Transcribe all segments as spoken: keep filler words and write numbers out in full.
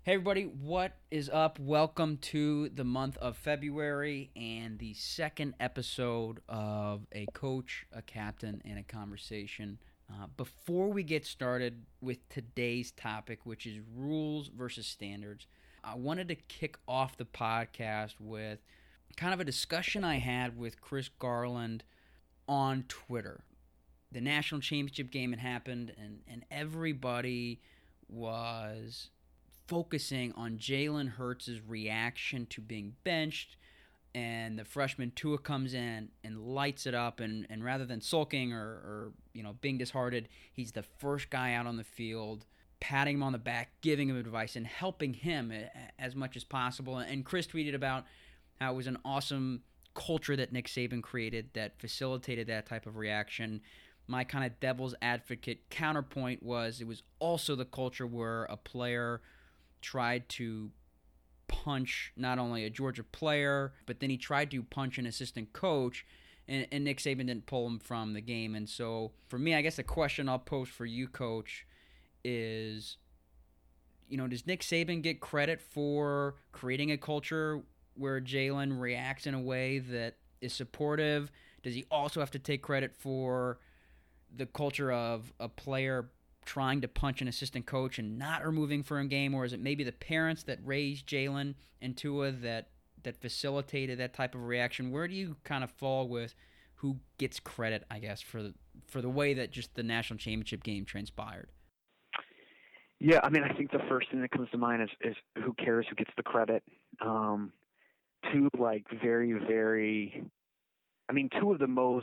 Hey everybody, what is up? Welcome to the month of February and the second episode of A Coach, a Captain, and a Conversation. Uh, before we get started with today's topic, which is rules versus standards, I wanted to kick off the podcast with kind of a discussion I had with Chris Garland on Twitter. The national championship game had happened, and, and everybody was focusing on Jalen Hurts' reaction to being benched, and the freshman Tua comes in and lights it up, and, and rather than sulking or, or you know being disheartened, he's the first guy out on the field, patting him on the back, giving him advice, and helping him as much as possible. And Chris tweeted about how it was an awesome culture that Nick Saban created that facilitated that type of reaction. My kind of devil's advocate counterpoint was it was also the culture where a player tried to punch not only a Georgia player, but then he tried to punch an assistant coach, and, and Nick Saban didn't pull him from the game. And so for me, I guess the question I'll pose for you, Coach, is, you know, does Nick Saban get credit for creating a culture where Jalen reacts in a way that is supportive? Does he also have to take credit for the culture of a player trying to punch an assistant coach and not removing from a game, or is it maybe the parents that raised Jalen and Tua that that facilitated that type of reaction? Where do you kind of fall with who gets credit, I guess, for the, for the way that just the national championship game transpired? Yeah, I mean, I think the first thing that comes to mind is, is who cares who gets the credit. Um, two, like, very, very, I mean, two of the most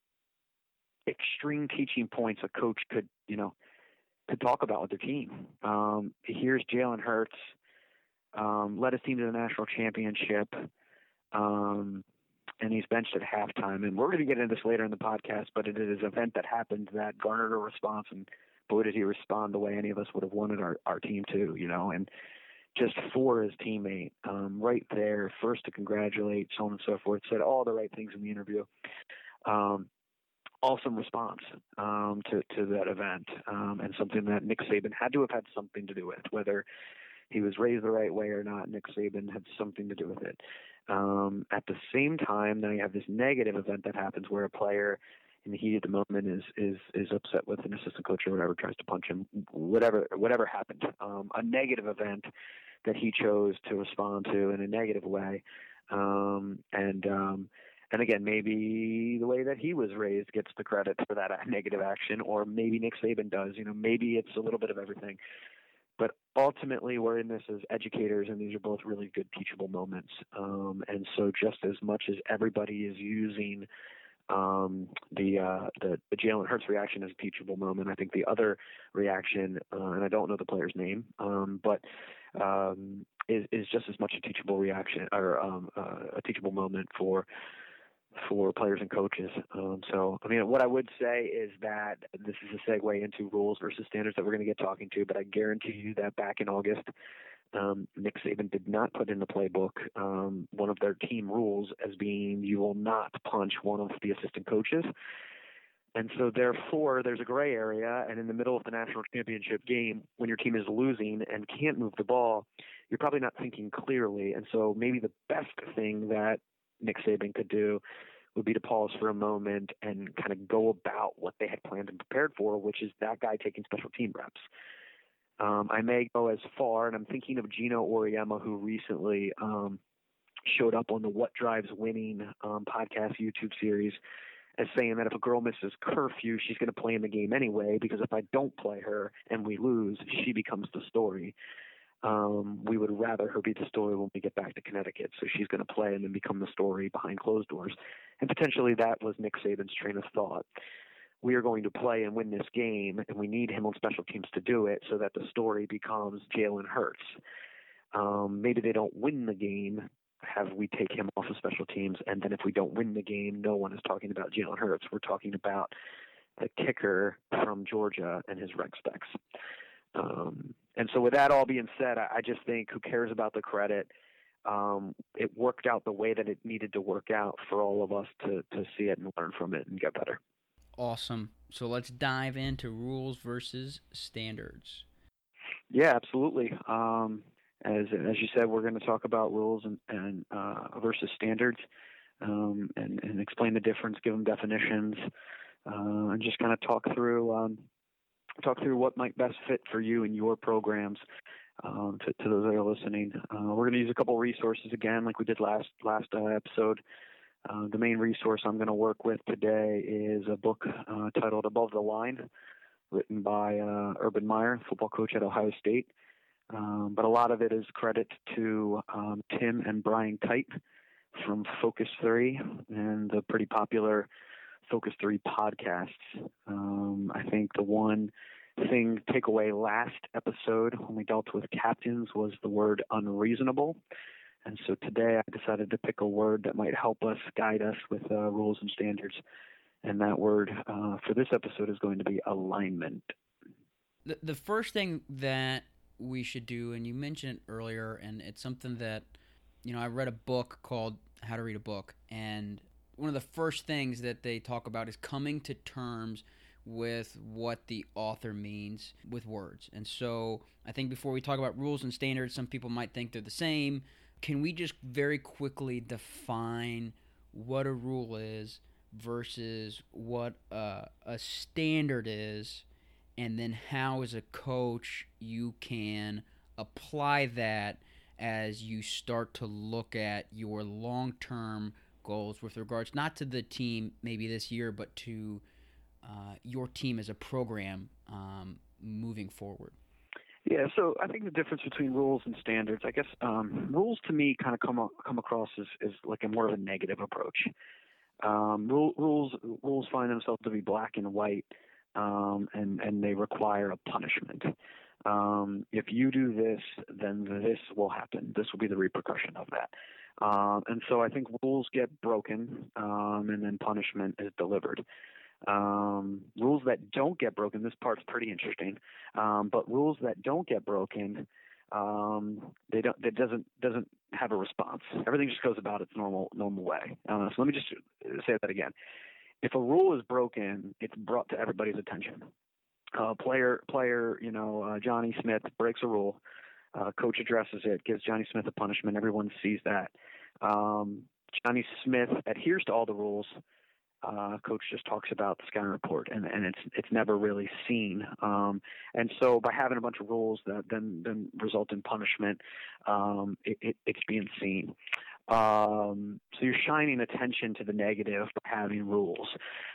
extreme teaching points a coach could, you know, to talk about with their team. Um, here's Jalen Hurts, um, led his team to the national championship, um, and he's benched at halftime. And we're going to get into this later in the podcast, but it is an event that happened that garnered a response, and boy, did he respond the way any of us would have wanted our, our team to, you know, and just for his teammate, um, right there, first to congratulate, so on and so forth, said all the right things in the interview. Um, Awesome response um, to to that event, um, and something that Nick Saban had to have had something to do with, whether he was raised the right way or not. Nick Saban had something to do with it. Um, at the same time, then you have this negative event that happens where a player, in the heat of the moment, is is is upset with an assistant coach or whatever, tries to punch him, whatever whatever happened. Um, a negative event that he chose to respond to in a negative way, um, and. Um, And again, maybe the way that he was raised gets the credit for that negative action, or maybe Nick Saban does. You know, maybe it's a little bit of everything. But ultimately, we're in this as educators, and these are both really good teachable moments. Um, and so, just as much as everybody is using um, the, uh, the the Jalen Hurts reaction as a teachable moment, I think the other reaction, uh, and I don't know the player's name, um, but um, is is just as much a teachable reaction or um, uh, a teachable moment for. for players and coaches. Um, so, I mean, what I would say is that this is a segue into rules versus standards that we're going to get talking to, but I guarantee you that back in August, um, Nick Saban did not put in the playbook um, one of their team rules as being you will not punch one of the assistant coaches. And so, therefore, there's a gray area, and in the middle of the national championship game, when your team is losing and can't move the ball, you're probably not thinking clearly. And so maybe the best thing that Nick Saban could do would be to pause for a moment and kind of go about what they had planned and prepared for, which is that guy taking special team reps. Um, I may go as far, and I'm thinking of Gino Auriemma, who recently um, showed up on the What Drives Winning um, podcast YouTube series, as saying that if a girl misses curfew, she's going to play in the game anyway, because if I don't play her and we lose, she becomes the story. Um, we would rather her be the story when we get back to Connecticut. So she's going to play and then become the story behind closed doors. And potentially that was Nick Saban's train of thought. We are going to play and win this game, and we need him on special teams to do it so that the story becomes Jalen Hurts. Um, maybe they don't win the game, have we take him off of special teams, and then if we don't win the game, no one is talking about Jalen Hurts. We're talking about the kicker from Georgia and his rec specs. Um, and so with that all being said, I, I just think who cares about the credit? Um, it worked out the way that it needed to work out for all of us to, to see it and learn from it and get better. Awesome. So let's dive into rules versus standards. Yeah, absolutely. Um, as as you said, we're going to talk about rules and, and uh, versus standards, um, and, and explain the difference, give them definitions, uh, and just kind of talk through um, talk through what might best fit for you and your programs. Um, to, to those that are listening, uh, we're going to use a couple resources again, like we did last last uh, episode. Uh, the main resource I'm going to work with today is a book uh, titled Above the Line, written by uh, Urban Meyer, football coach at Ohio State. Um, but a lot of it is credit to um, Tim and Brian Kite from Focus three and the pretty popular Focus three podcasts. Um, I think the one thing takeaway last episode when we dealt with captains was the word unreasonable. And so today I decided to pick a word that might help us, guide us with uh, rules and standards. And that word uh, for this episode is going to be alignment. The, the first thing that we should do, and you mentioned it earlier, and it's something that, you know, I read a book called How to Read a Book, and one of the first things that they talk about is coming to terms with what the author means with words. And so I think before we talk about rules and standards, some people might think they're the same. Can we just very quickly define what a rule is versus what uh, a standard is, and then how as a coach you can apply that as you start to look at your long-term goals with regards not to the team maybe this year, but to uh, your team as a program um, moving forward? Yeah, so I think the difference between rules and standards, I guess um, rules to me kind of come come across as, as like a more of a negative approach. Um, rule, rules rules find themselves to be black and white, um, and and they require a punishment. Um, if you do this, then this will happen. This will be the repercussion of that. Um, and so I think rules get broken, um, and then punishment is delivered. Um, rules that don't get broken, this part's pretty interesting, um, but rules that don't get broken, um, they don't, it doesn't, doesn't have a response. Everything just goes about its normal, normal way. Uh, so let me just say that again. If a rule is broken, it's brought to everybody's attention. Uh, player, player, you know, uh, Johnny Smith breaks a rule. Uh, coach addresses it, gives Johnny Smith a punishment. Everyone sees that. Um, Johnny Smith adheres to all the rules. Uh, coach just talks about the scouting report, and, and it's it's never really seen. Um, and so by having a bunch of rules that then then result in punishment, um, it, it, it's being seen. Um, so you're shining attention to the negative by having rules,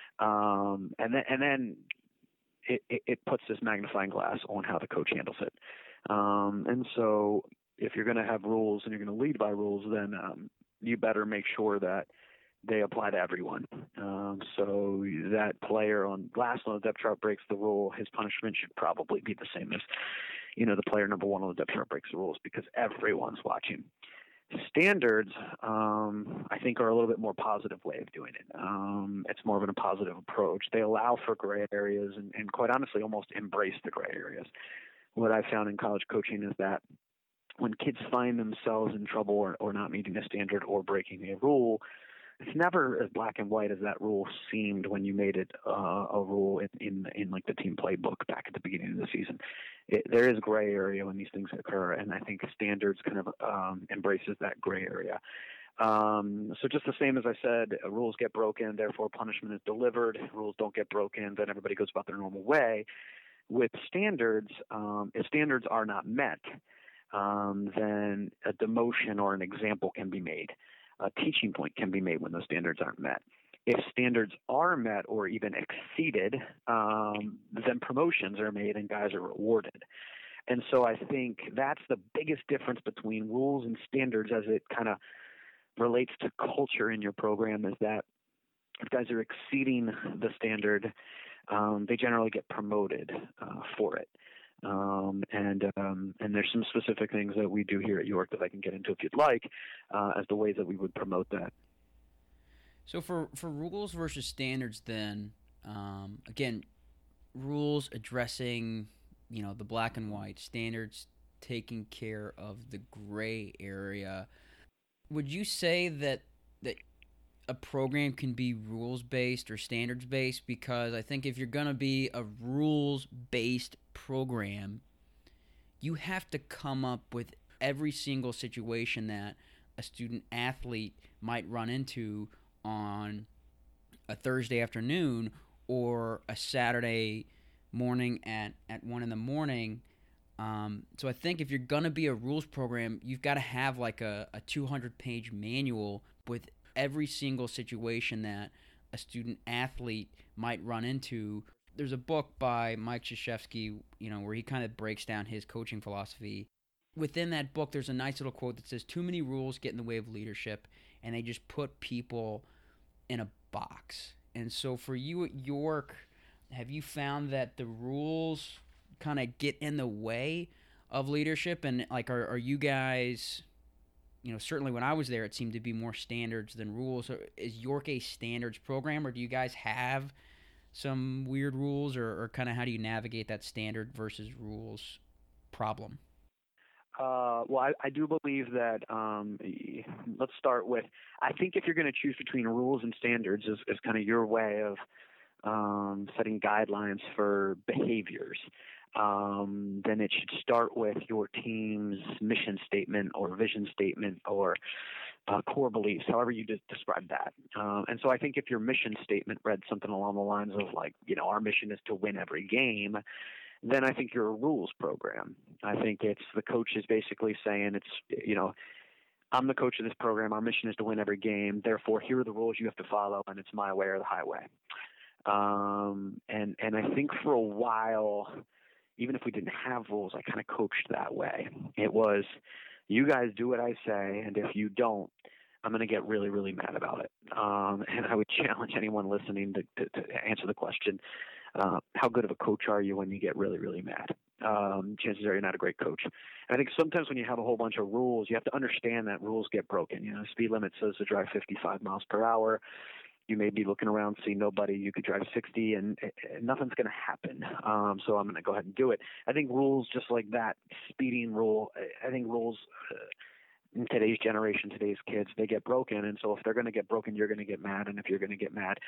um, and then and then it, it, it puts this magnifying glass on how the coach handles it. Um, and so if you're going to have rules and you're going to lead by rules, then um, you better make sure that they apply to everyone. Um, so that player on last on the depth chart breaks the rule, his punishment should probably be the same as, you know, the player number one on the depth chart breaks the rules, because everyone's watching. Standards, um, I think, are a little bit more positive way of doing it. Um, it's more of a positive approach. They allow for gray areas and, and quite honestly almost embrace the gray areas. What I've found in college coaching is that when kids find themselves in trouble or, or not meeting a standard or breaking a rule, it's never as black and white as that rule seemed when you made it uh, a rule in, in in like the team playbook back at the beginning of the season. It, there is gray area when these things occur, and I think standards kind of um, embraces that gray area. Um, so just the same as I said, uh, rules get broken, therefore punishment is delivered. Rules don't get broken, then everybody goes about their normal way. With standards, um, if standards are not met, um, then a demotion or an example can be made. A teaching point can be made when those standards aren't met. If standards are met or even exceeded, um, then promotions are made and guys are rewarded. And so I think that's the biggest difference between rules and standards as it kind of relates to culture in your program, is that if guys are exceeding the standard, um, they generally get promoted uh, for it. Um, and um, and there's some specific things that we do here at York that I can get into if you'd like, uh, as the ways that we would promote that. So for, for rules versus standards, then um, again, rules addressing, you know, the black and white, standards taking care of the gray area. Would you say that that a program can be rules-based or standards-based? Because I think if you're going to be a rules-based program, you have to come up with every single situation that a student athlete might run into on a Thursday afternoon or a Saturday morning at, at one in the morning. Um, so I think if you're going to be a rules program, you've got to have like a, a two hundred page manual with every single situation that a student athlete might run into. There's a book by Mike Krzyzewski, you know, where he kind of breaks down his coaching philosophy. Within that book, there's a nice little quote that says, too many rules get in the way of leadership, and they just put people in a box. And so for you at York, have you found that the rules kind of get in the way of leadership? And like, are, are you guys, you know, certainly when I was there, it seemed to be more standards than rules. So is York a standards program, or do you guys have some weird rules, or, or kind of how do you navigate that standard versus rules problem? Uh, well, I, I do believe that, um, let's start with, I think if you're going to choose between rules and standards is, is kind of your way of um, setting guidelines for behaviors, um, then it should start with your team's mission statement or vision statement or uh, core beliefs, however you de- describe that. Uh, and so I think if your mission statement read something along the lines of like, you know, our mission is to win every game, then I think you're a rules program. I think it's the coach is basically saying it's, you know, I'm the coach of this program. Our mission is to win every game. Therefore, here are the rules you have to follow, and it's my way or the highway. Um, and, and I think for a while, even if we didn't have rules, I kind of coached that way. It was, you guys do what I say, and if you don't, I'm going to get really, really mad about it. Um, and I would challenge anyone listening to, to, to answer the question, uh, how good of a coach are you when you get really, really mad? Um, chances are you're not a great coach. And I think sometimes when you have a whole bunch of rules, you have to understand that rules get broken. You know, speed limit says to drive fifty-five miles per hour. You may be looking around, see nobody. You could drive sixty, and, and nothing's going to happen. Um, so I'm going to go ahead and do it. I think rules just like that, speeding rule, I think rules uh, in today's generation, today's kids, they get broken. And so if they're going to get broken, you're going to get mad. And if you're going to get mad,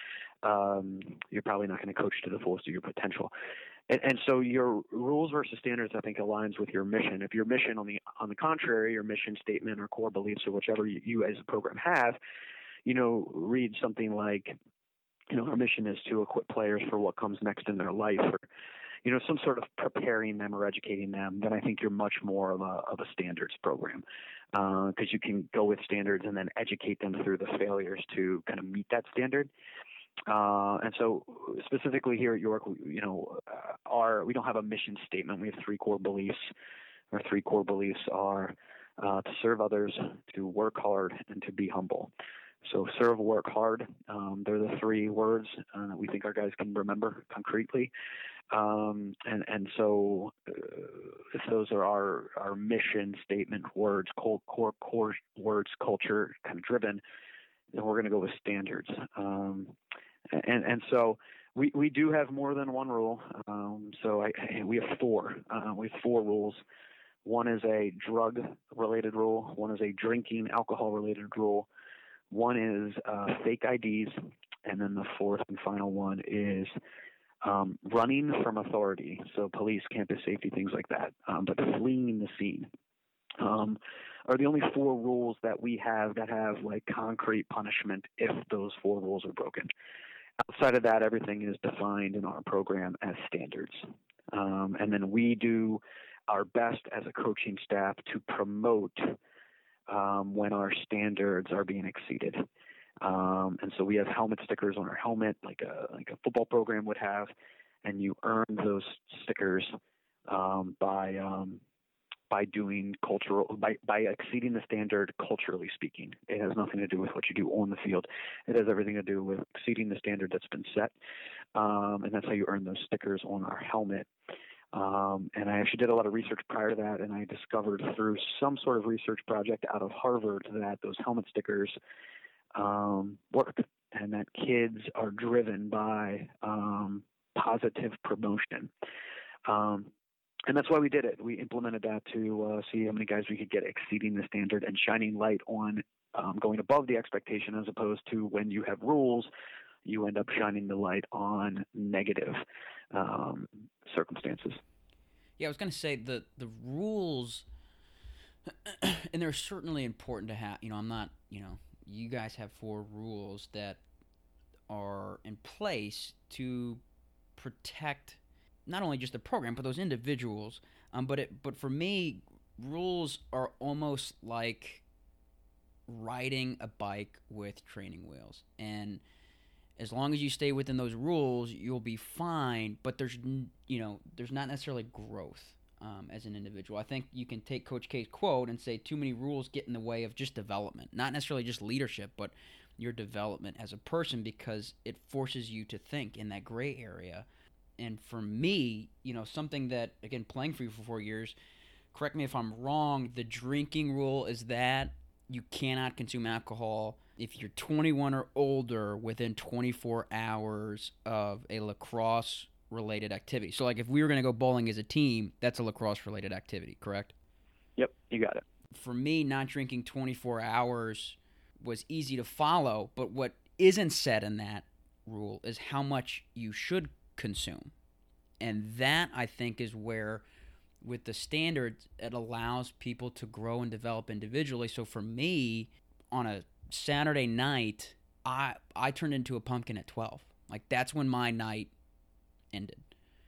um, you're probably not going to coach to the fullest of your potential. And, and so your rules versus standards, I think, aligns with your mission. If your mission, on the on the contrary, your mission statement or core beliefs or whichever you, you as a program have, you know, read something like, you know, our mission is to equip players for what comes next in their life, or, you know, some sort of preparing them or educating them, then I think you're much more of a of a standards program, because uh, you can go with standards and then educate them through the failures to kind of meet that standard. Uh, and so specifically here at York, you know, uh, our we don't have a mission statement. We have three core beliefs. Our three core beliefs are uh, to serve others, to work hard, and to be humble. So serve, work hard. Um, they're the three words uh, that we think our guys can remember concretely. Um, and, and so uh, if those are our, our mission statement words, core, core, core words, culture kind of driven, then we're going to go with standards. Um, and, and so we, we do have more than one rule. Um, so I, we have four. Uh, we have four rules. One is a drug-related rule. One is a drinking, alcohol-related rule. One is uh, fake I Ds, and then the fourth and final one is um, running from authority, so police, campus safety, things like that, um, but fleeing the scene um, are the only four rules that we have that have like concrete punishment if those four rules are broken. Outside of that, everything is defined in our program as standards, um, and then we do our best as a coaching staff to promote Um, when our standards are being exceeded. Um, and so we have helmet stickers on our helmet, like a like a football program would have, and you earn those stickers um, by um, by doing cultural by, by exceeding the standard culturally speaking. It has nothing to do with what you do on the field. It has everything to do with exceeding the standard that's been set, um, and that's how you earn those stickers on our helmet. Um, and I actually did a lot of research prior to that, and I discovered through some sort of research project out of Harvard that those helmet stickers um, work, and that kids are driven by um, positive promotion. Um, and that's why we did it. We implemented that to uh, see how many guys we could get exceeding the standard and shining light on um, going above the expectation, as opposed to when you have rules, you end up shining the light on negative um, circumstances. Yeah, I was going to say the the rules and they're certainly important to have. You know, I'm not. You know, you guys have four rules that are in place to protect not only just the program but those individuals. Um, but it, but for me, rules are almost like riding a bike with training wheels, and as long as you stay within those rules, you'll be fine. But there's, you know, there's not necessarily growth um, as an individual. I think you can take Coach K's quote and say too many rules get in the way of just development, not necessarily just leadership, but your development as a person, because it forces you to think in that gray area. And for me, you know, something that, again, playing for you for four years, correct me if I'm wrong, the drinking rule is that you cannot consume alcohol if you're twenty-one or older within twenty-four hours of a lacrosse-related activity. So, like, if we were going to go bowling as a team, that's a lacrosse-related activity, correct? Yep, you got it. For me, not drinking twenty-four hours was easy to follow, but what isn't said in that rule is how much you should consume. And that, I think, is where, with the standards, it allows people to grow and develop individually. So for me, on a Saturday night, I I turned into a pumpkin at twelve. Like, that's when my night ended.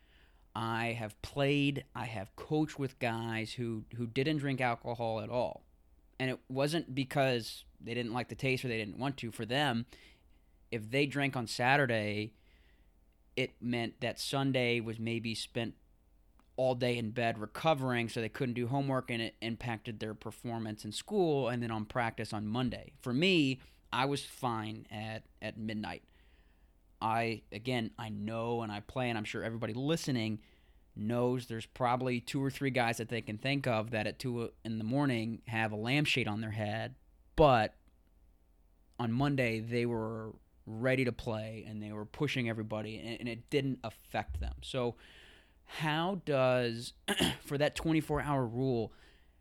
I have played, I have coached with guys who, who didn't drink alcohol at all. And it wasn't because they didn't like the taste or they didn't want to. For them, if they drank on Saturday, it meant that Sunday was maybe spent all day in bed recovering, so they couldn't do homework, and it impacted their performance in school and then on practice on Monday. For me, I was fine at, at midnight. I, again, I know and I play, and I'm sure everybody listening knows there's probably two or three guys that they can think of that at two in the morning have a lampshade on their head, but on Monday they were ready to play and they were pushing everybody, and, and it didn't affect them. So how does, for that twenty-four hour rule,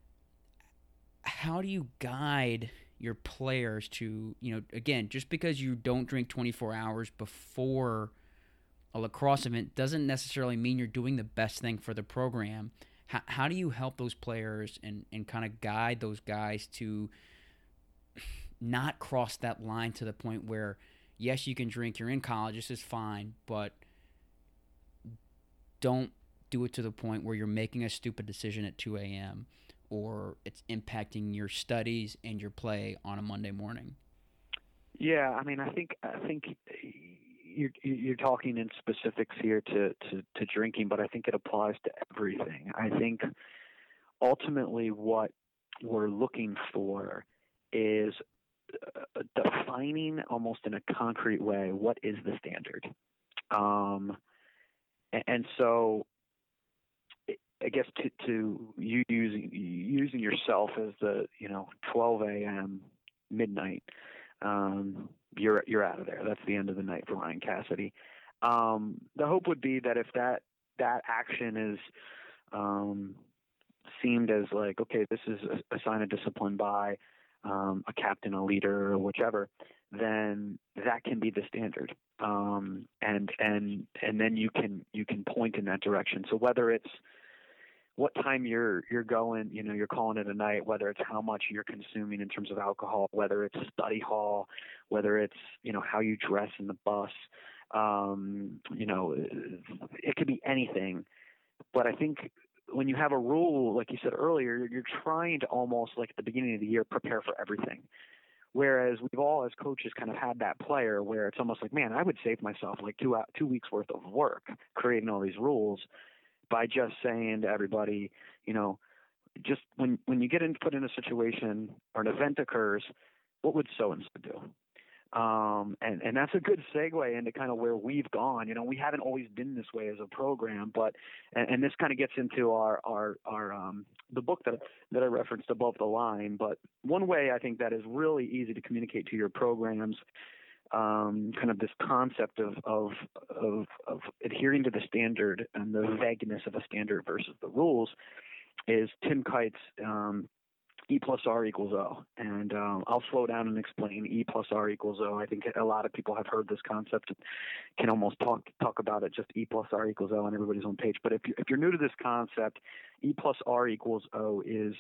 how do you guide your players to, you know, again, just because you don't drink twenty-four hours before a lacrosse event doesn't necessarily mean you're doing the best thing for the program. How, how do you help those players and, and kind of guide those guys to not cross that line to the point where, yes, you can drink, you're in college, this is fine, but don't do it to the point where you're making a stupid decision at two a.m. or it's impacting your studies and your play on a Monday morning? Yeah, I mean, I think I think you're you're talking in specifics here to, to, to drinking, but I think it applies to everything. I think ultimately what we're looking for is uh, defining almost in a concrete way what is the standard. Um, and, and so I guess to, to you using using yourself as the, you know, twelve a.m. midnight, um, you're you're out of there. That's the end of the night for Ryan Cassidy. Um, the hope would be that if that that action is um, seemed as like, okay, this is a, a sign of discipline by um, a captain, a leader, or whichever, then that can be the standard, um, and and and then you can you can point in that direction. So whether it's what time you're you're going, you know, you're calling it a night, whether it's how much you're consuming in terms of alcohol, whether it's study hall, whether it's, you know, how you dress in the bus, um, you know, it could be anything. But I think when you have a rule, like you said earlier, you're trying to almost, like at the beginning of the year, prepare for everything. Whereas we've all, as coaches, kind of had that player where it's almost like, man, I would save myself like two two weeks worth of work creating all these rules by just saying to everybody, you know, just when when you get in, put in a situation or an event occurs, what would so-and-so do? Um, and, and that's a good segue into kind of where we've gone. You know, we haven't always been this way as a program, but and, and this kind of gets into our our, our um, the book that that I referenced above the line. But one way I think that is really easy to communicate to your programs, Um, kind of this concept of, of of of adhering to the standard and the vagueness of a standard versus the rules, is Tim Kite's um, E plus R equals O. And um, I'll slow down and explain E plus R equals O. I think a lot of people have heard this concept, can almost talk talk about it just E plus R equals O on everybody's own page. But if you if you're new to this concept, E plus R equals O is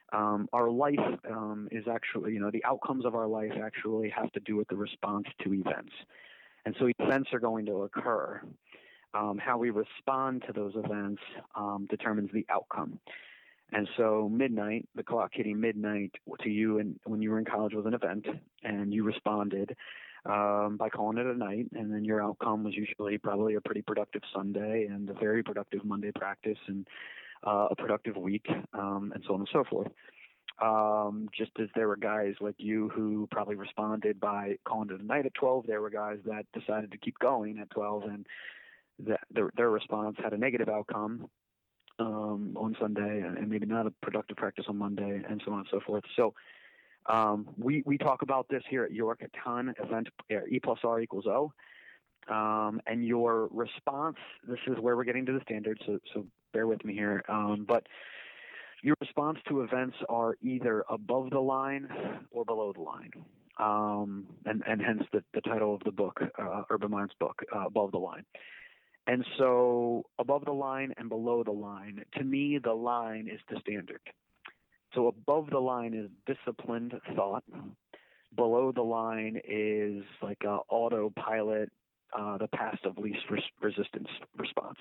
Um, our life um, is actually, you know, the outcomes of our life actually have to do with the response to events. And so events are going to occur. Um, how we respond to those events um, determines the outcome. And so midnight, the clock hitting midnight to you and when you were in college was an event, and you responded um, by calling it a night, and then your outcome was usually probably a pretty productive Sunday and a very productive Monday practice and uh, a productive week, um, and so on and so forth. Um, just as there were guys like you who probably responded by calling it a night at twelve, there were guys that decided to keep going at twelve, and that their, their response had a negative outcome um, on Sunday, and maybe not a productive practice on Monday, and so on and so forth. So um, we we talk about this here at York a ton. Event E plus R equals O, um, and your response. This is where we're getting to the standard. So so bear with me here, um, but your response to events are either above the line or below the line, um, and, and hence the, the title of the book, uh, Urban Mind's book, uh, Above the Line. And so above the line and below the line, to me, the line is the standard. So above the line is disciplined thought. Below the line is like a autopilot, uh, the path of least res- resistance response.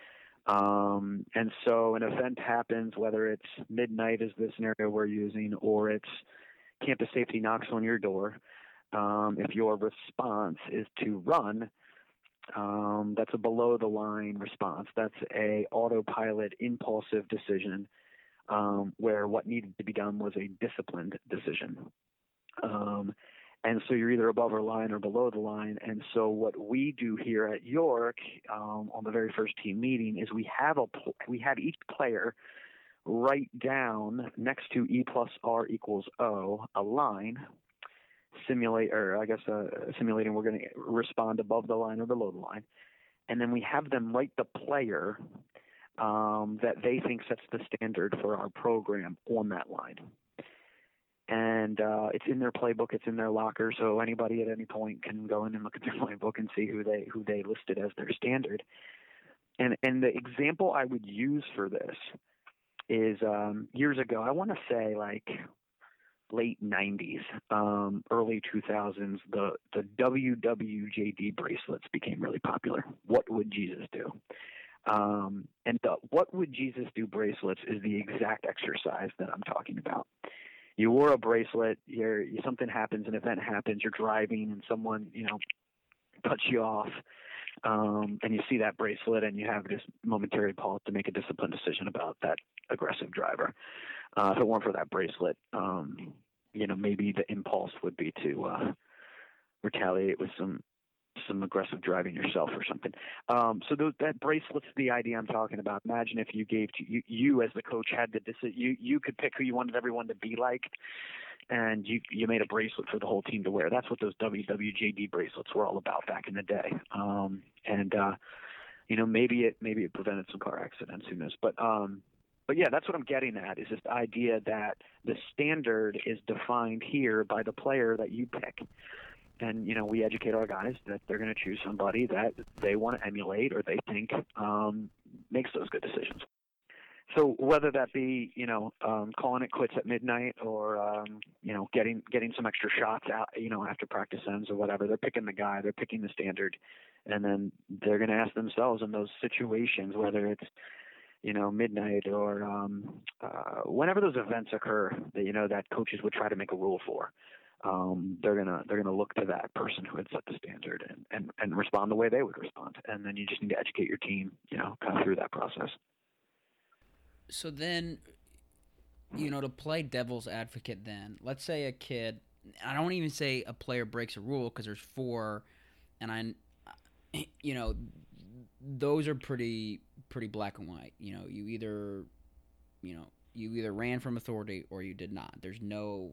Um, and so an event happens, whether it's midnight is the scenario we're using, or it's campus safety knocks on your door. Um, if your response is to run, um, that's a below the line response. That's a autopilot impulsive decision, um, where what needed to be done was a disciplined decision. Um, And so you're either above the line or below the line. And so what we do here at York um, on the very first team meeting is we have a pl- we have each player write down next to E plus R equals O a line, simulate or I guess uh, simulating we're going to respond above the line or below the line, and then we have them write the player um, that they think sets the standard for our program on that line. And uh, it's in their playbook, it's in their locker, so anybody at any point can go in and look at their playbook and see who they who they listed as their standard. And and the example I would use for this is um, years ago. I want to say like late nineties, um, early two thousands. The the W W J D bracelets became really popular. What would Jesus do? Um, and the What Would Jesus Do bracelets is the exact exercise that I'm talking about. You wore a bracelet, you're, something happens, an event happens, you're driving and someone, you know, cuts you off, um, and you see that bracelet and you have this momentary pause to make a disciplined decision about that aggressive driver. Uh, if it weren't for that bracelet, um, you know, maybe the impulse would be to uh, retaliate with some some aggressive driving yourself or something. Um, so those, that bracelet's the idea I'm talking about. Imagine if you gave to you, you as the coach had the decision, you you could pick who you wanted everyone to be like, and you you made a bracelet for the whole team to wear. That's what those W W J D bracelets were all about back in the day. Um, and uh, you know, maybe it maybe it prevented some car accidents. Who knows? But um, but yeah, that's what I'm getting at. Is this idea that the standard is defined here by the player that you pick. And, you know, we educate our guys that they're going to choose somebody that they want to emulate or they think um, makes those good decisions. So whether that be, you know, um, calling it quits at midnight or, um, you know, getting getting some extra shots out, you know, after practice ends or whatever, they're picking the guy, they're picking the standard, and then they're going to ask themselves in those situations, whether it's, you know, midnight or um, uh, whenever those events occur, that, you know, that coaches would try to make a rule for. Um, they're gonna they're gonna look to that person who had set the standard and, and, and respond the way they would respond, and then you just need to educate your team, you know, kind of through that process. So then, you know, to play devil's advocate, then let's say a kid, I don't even say a player breaks a rule because there's four, and I, you know, those are pretty pretty black and white. You know, you either, you know, you either ran from authority or you did not. There's no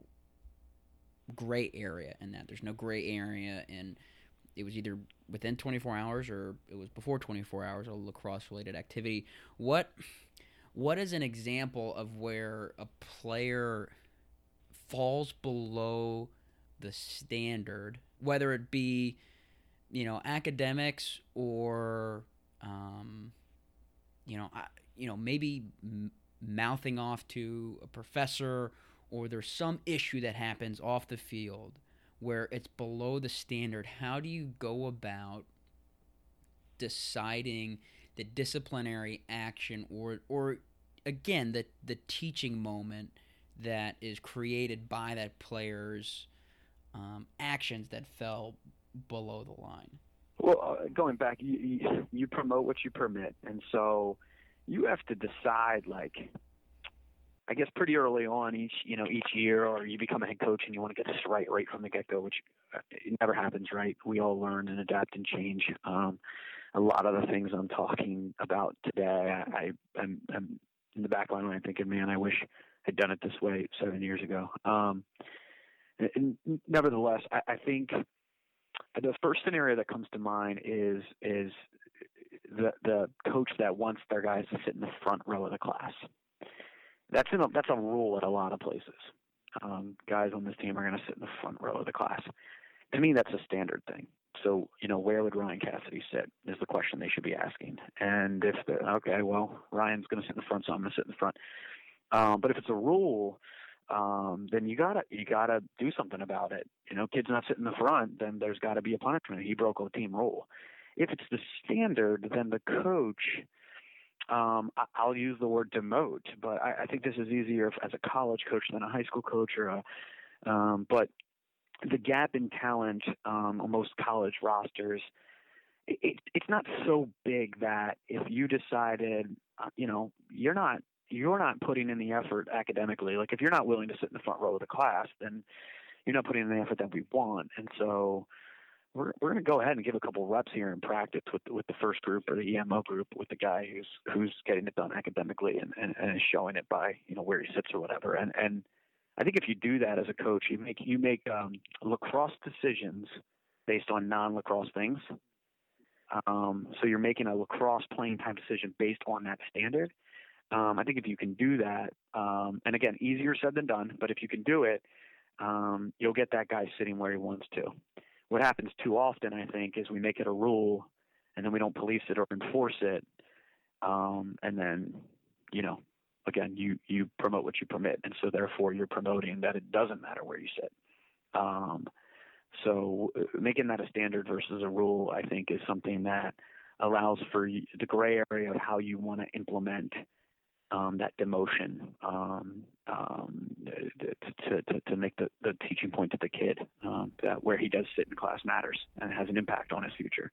gray area in that. There's no gray area, and it was either within twenty-four hours or it was before twenty-four hours, a lacrosse-related activity. What what is an example of where a player falls below the standard, whether it be, you know, academics or, um, you know, I, you know, maybe mouthing off to a professor, or there's some issue that happens off the field where it's below the standard, how do you go about deciding the disciplinary action or or again the the teaching moment that is created by that player's um, actions that fell below the line? Well, uh, going back, you, you you promote what you permit, and so you have to decide, like, I guess pretty early on each you know each year, or you become a head coach and you want to get this right right from the get go, which uh, it never happens, right? We all learn and adapt and change. Um, a lot of the things I'm talking about today, I, I I'm, I'm in the back of my mind thinking, man, I wish I'd done it this way seven years ago. Um, and, and nevertheless, I, I think the first scenario that comes to mind is is the the coach that wants their guys to sit in the front row of the class. That's in a, that's a rule at a lot of places. Um, guys on this team are going to sit in the front row of the class. To me, that's a standard thing. So, you know, where would Ryan Cassidy sit is the question they should be asking. And if they're, okay, well, Ryan's going to sit in the front, so I'm going to sit in the front. Um, but if it's a rule, um, then you gotta you gotta do something about it. You know, kid's not sitting in the front, then there's got to be a punishment. He broke a team rule. If it's the standard, then the coach. Um, I'll use the word demote, but I, I think this is easier as a college coach than a high school coach or a. Um, but the gap in talent um, on most college rosters, it, it's not so big that if you decided, uh, you know, you're not you're not putting in the effort academically. Like if you're not willing to sit in the front row of the class, then you're not putting in the effort that we want. And so we're we're going to go ahead and give a couple reps here in practice with with the first group or the E M O group with the guy who's who's getting it done academically and, and, and showing it by, you know, where he sits or whatever. And and I think if you do that as a coach, you make you make um, lacrosse decisions based on non-lacrosse things. Um, so you're making a lacrosse playing time decision based on that standard. Um, I think if you can do that, um, and again, easier said than done, but if you can do it, um, you'll get that guy sitting where he wants to. What happens too often, I think, is we make it a rule, and then we don't police it or enforce it, um, and then, you know, again, you, you promote what you permit, and so therefore you're promoting that it doesn't matter where you sit. Um, so making that a standard versus a rule, I think, is something that allows for the gray area of how you want to implement um, that demotion um, um, to, to, to make the, the teaching point to the kid um, that where he does sit in class matters and has an impact on his future.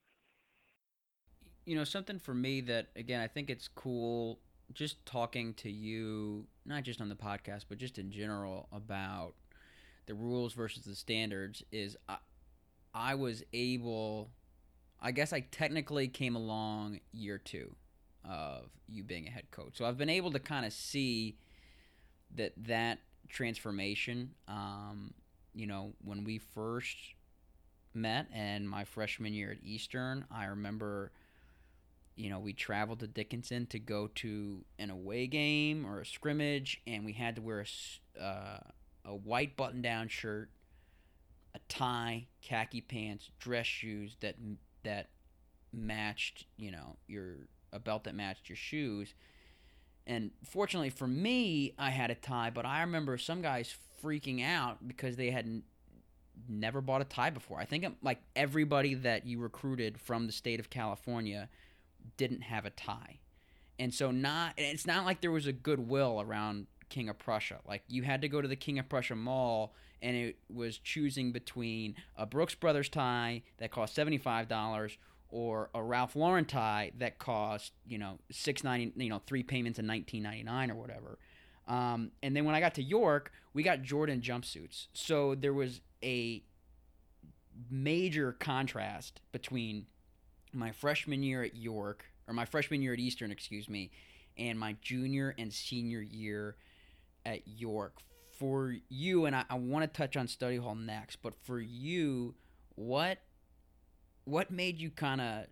You know, something for me that, again, I think it's cool just talking to you, not just on the podcast, but just in general about the rules versus the standards is I, I was able, I guess I technically came along year two of you being a head coach. So I've been able to kind of see that that transformation, um, you know, when we first met and my freshman year at Eastern, I remember, you know, we traveled to Dickinson to go to an away game or a scrimmage, and we had to wear a, uh, a white button-down shirt, a tie, khaki pants, dress shoes that that matched, you know, your a belt that matched your shoes. And fortunately for me, I had a tie, but I remember some guys freaking out because they had n- never bought a tie before. I think like everybody that you recruited from the state of California didn't have a tie. And so not it's not like there was a goodwill around King of Prussia. Like you had to go to the King of Prussia Mall and it was choosing between a Brooks Brothers tie that cost seventy-five dollars or a Ralph Lauren tie that cost, you know, six ninety, you know, three payments in nineteen ninety-nine or whatever. Um, and then when I got to York, we got Jordan jumpsuits. So there was a major contrast between my freshman year at York, or my freshman year at Eastern, excuse me, and my junior and senior year at York. For you, and I, I want to touch on study hall next, but for you, what what made you kind of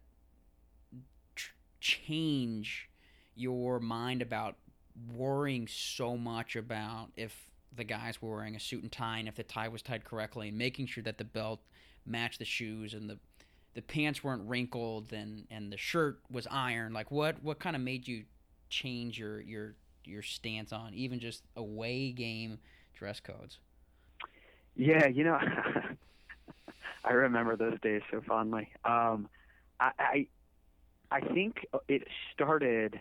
tr- change your mind about worrying so much about if the guys were wearing a suit and tie and if the tie was tied correctly and making sure that the belt matched the shoes and the the pants weren't wrinkled and, and the shirt was ironed? Like what what kind of made you change your your your stance on even just away game dress codes? Yeah, you know, I remember those days so fondly. Um, I, I I think it started.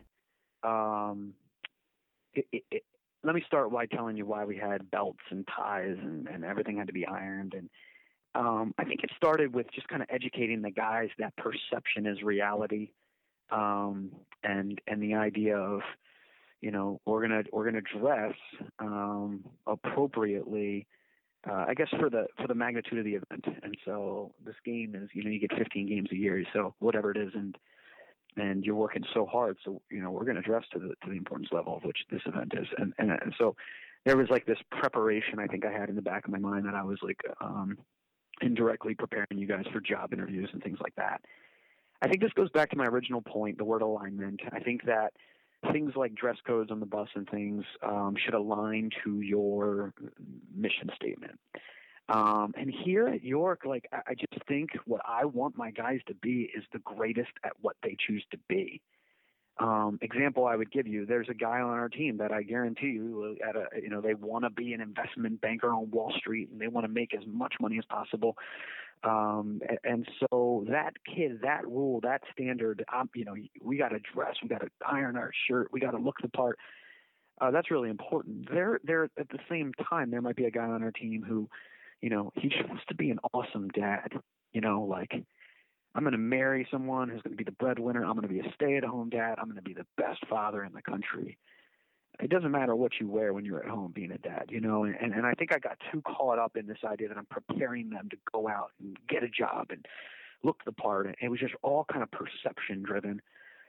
Um, it, it, it, let me start by telling you why we had belts and ties and, and everything had to be ironed. And um, I think it started with just kind of educating the guys that perception is reality, um, and and the idea of, you know, we're gonna we're gonna dress um, appropriately. Uh, I guess for the for the magnitude of the event. And so this game is, you know, you get fifteen games a year, so whatever it is, and and you're working so hard. So, you know, we're going to dress to the to the importance level of which this event is. And, and and so there was like this preparation I think I had in the back of my mind that I was like um, indirectly preparing you guys for job interviews and things like that. I think this goes back to my original point, the word alignment. I think that things like dress codes on the bus and things um, should align to your mission statement. Um, and here at York, like I, I just think what I want my guys to be is the greatest at what they choose to be. Um, example I would give you, there's a guy on our team that I guarantee you, at a, you know, they want to be an investment banker on Wall Street and they want to make as much money as possible. Um, and, and so that kid, that rule, that standard, um, you know, we got to dress, we got to iron our shirt, we got to look the part. Uh, that's really important. There, there at the same time, there might be a guy on our team who, you know, he just wants to be an awesome dad. You know, like, I'm going to marry someone who's going to be the breadwinner. I'm going to be a stay-at-home dad. I'm going to be the best father in the country. It doesn't matter what you wear when you're at home being a dad, you know, and, and I think I got too caught up in this idea that I'm preparing them to go out and get a job and look the part. And it was just all kind of perception driven.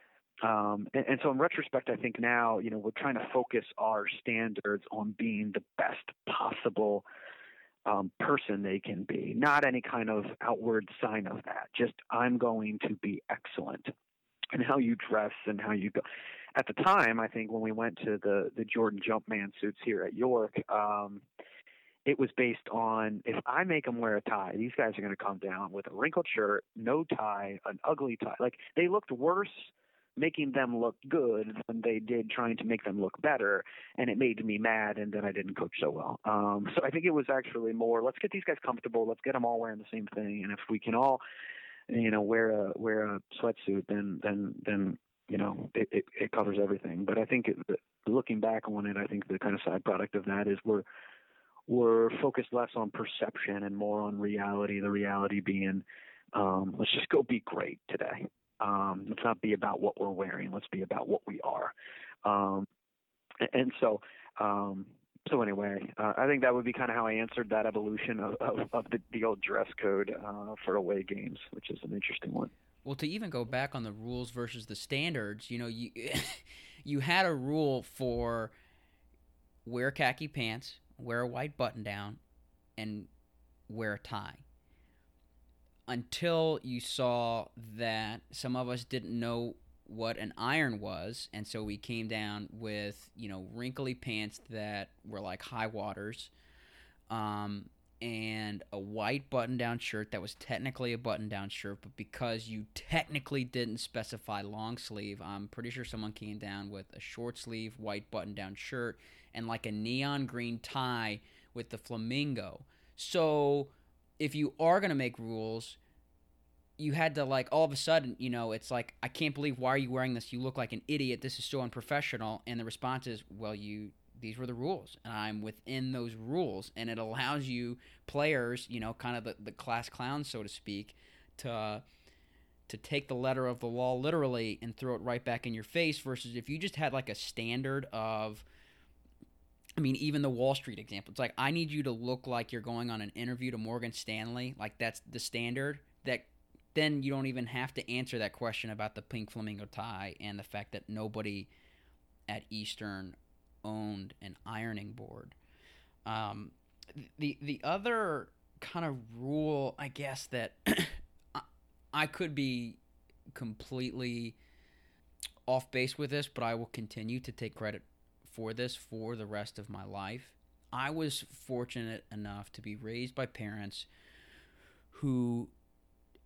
Um, and, and so in retrospect, I think now, you know, we're trying to focus our standards on being the best possible um, person they can be, not any kind of outward sign of that. Just, I'm going to be excellent. And how you dress and how you go. At the time, I think when we went to the, the Jordan Jumpman suits here at York, um, it was based on, if I make them wear a tie, these guys are going to come down with a wrinkled shirt, no tie, an ugly tie. Like, they looked worse making them look good than they did trying to make them look better. And it made me mad, and then I didn't coach so well. Um, so I think it was actually more, let's get these guys comfortable. Let's get them all wearing the same thing. And if we can all, you know, wear a wear a sweatsuit, then then then you know it, it, it covers everything. But I think it, looking back on it, I think the kind of side product of that is we're we're focused less on perception and more on reality. The reality being, um, let's just go be great today. Um, let's not be about what we're wearing. Let's be about what we are. Um, and, and so. Um, So anyway, uh, I think that would be kind of how I answered that evolution of, of, of the, the old dress code uh, for away games, which is an interesting one. Well, to even go back on the rules versus the standards, you know, you you had a rule for wear khaki pants, wear a white button down, and wear a tie. Until you saw that some of us didn't know what an iron was, and so we came down with, you know, wrinkly pants that were like high waters, um, and a white button-down shirt that was technically a button-down shirt, but because you technically didn't specify long sleeve, I'm pretty sure someone came down with a short sleeve white button-down shirt and like a neon green tie with the flamingo. So if you are going to make rules, you had to, like, all of a sudden, you know, it's like, I can't believe, why are you wearing this? You look like an idiot. This is so unprofessional. And the response is, well, you, these were the rules, and I'm within those rules. And it allows you players, you know, kind of the, the class clowns, so to speak, to to take the letter of the law literally and throw it right back in your face, versus if you just had like a standard of, I mean, even the Wall Street example, it's like, I need you to look like you're going on an interview to Morgan Stanley. Like, that's the standard. That then you don't even have to answer that question about the pink flamingo tie and the fact that nobody at Eastern owned an ironing board. Um, the the other kind of rule, I guess, that I could be completely off base with this, but I will continue to take credit for this for the rest of my life. I was fortunate enough to be raised by parents who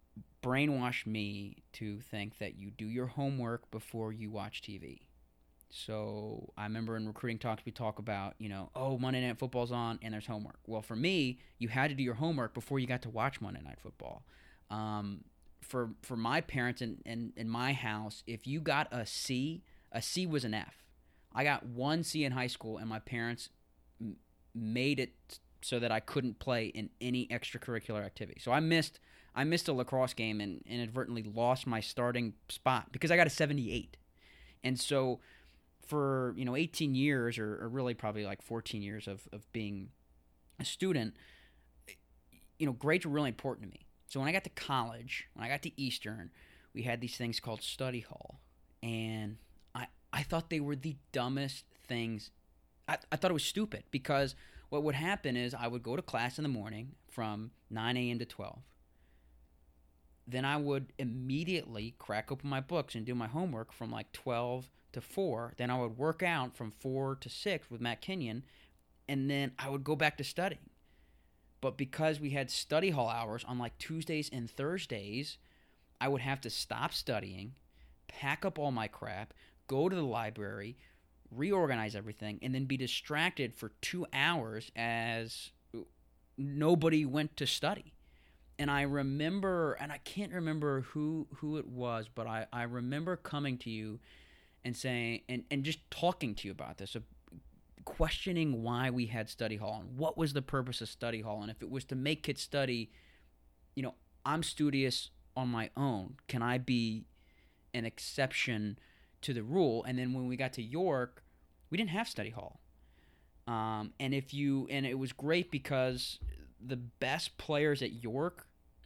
brainwash me to think that you do your homework before you watch T V. So I remember in recruiting talks we talk about, you know, oh, Monday Night Football's on and there's homework. Well, for me, you had to do your homework before you got to watch Monday Night Football. Um, for for my parents and in, in, in my house, if you got a C, a C was an F. I got one C in high school, and my parents m- made it so that I couldn't play in any extracurricular activity. So I missed I missed a lacrosse game and inadvertently lost my starting spot because I got a seventy-eight. And so for, you know, eighteen years or, or really probably like fourteen years of, of being a student, you know, grades were really important to me. So when I got to college, when I got to Eastern, we had these things called study hall. And I, I thought they were the dumbest things. I, I thought it was stupid because what would happen is I would go to class in the morning from nine a.m. to twelve. Then I would immediately crack open my books and do my homework from like twelve to four. Then I would work out from four to six with Matt Kenyon, and then I would go back to studying. But because we had study hall hours on like Tuesdays and Thursdays, I would have to stop studying, pack up all my crap, go to the library, reorganize everything, and then be distracted for two hours as nobody went to study. And I remember, and I can't remember who who it was, but I, I remember coming to you and saying, and, and just talking to you about this, of questioning why we had study hall and what was the purpose of study hall. And if it was to make kids study, you know, I'm studious on my own. Can I be an exception to the rule? And then when we got to York, we didn't have study hall. Um, and if you, and it was great because the best players at York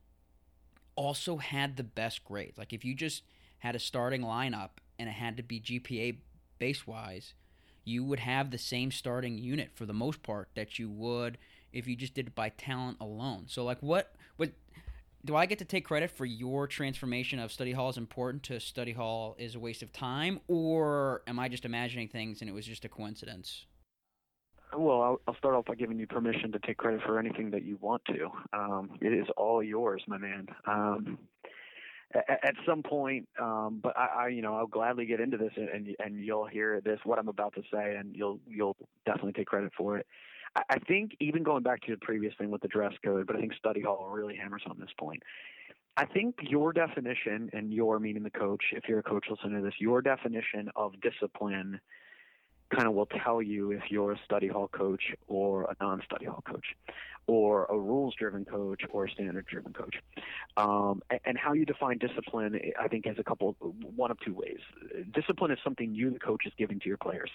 also had the best grades. Like if you just had a starting lineup and it had to be G P A base-wise, you would have the same starting unit for the most part that you would if you just did it by talent alone. So like what, what do I get to take credit for your transformation of study hall is important to study hall is a waste of time, or am I just imagining things and it was just a coincidence? Well, I'll, I'll start off by giving you permission to take credit for anything that you want to. Um, it is all yours, my man. Um, at, at some point, um, but I, I, you know, I'll gladly get into this, and and you'll hear this what I'm about to say, and you'll you'll definitely take credit for it. I, I think even going back to the previous thing with the dress code, but I think study hall really hammers on this point. I think your definition, and your meaning the coach, if you're a coach listening to this, your definition of discipline kind of will tell you if you're a study hall coach or a non-study hall coach, or a rules-driven coach or a standard-driven coach. Um, and, and how you define discipline, I think, has a couple, one of two ways. Discipline is something you, the coach, is giving to your players.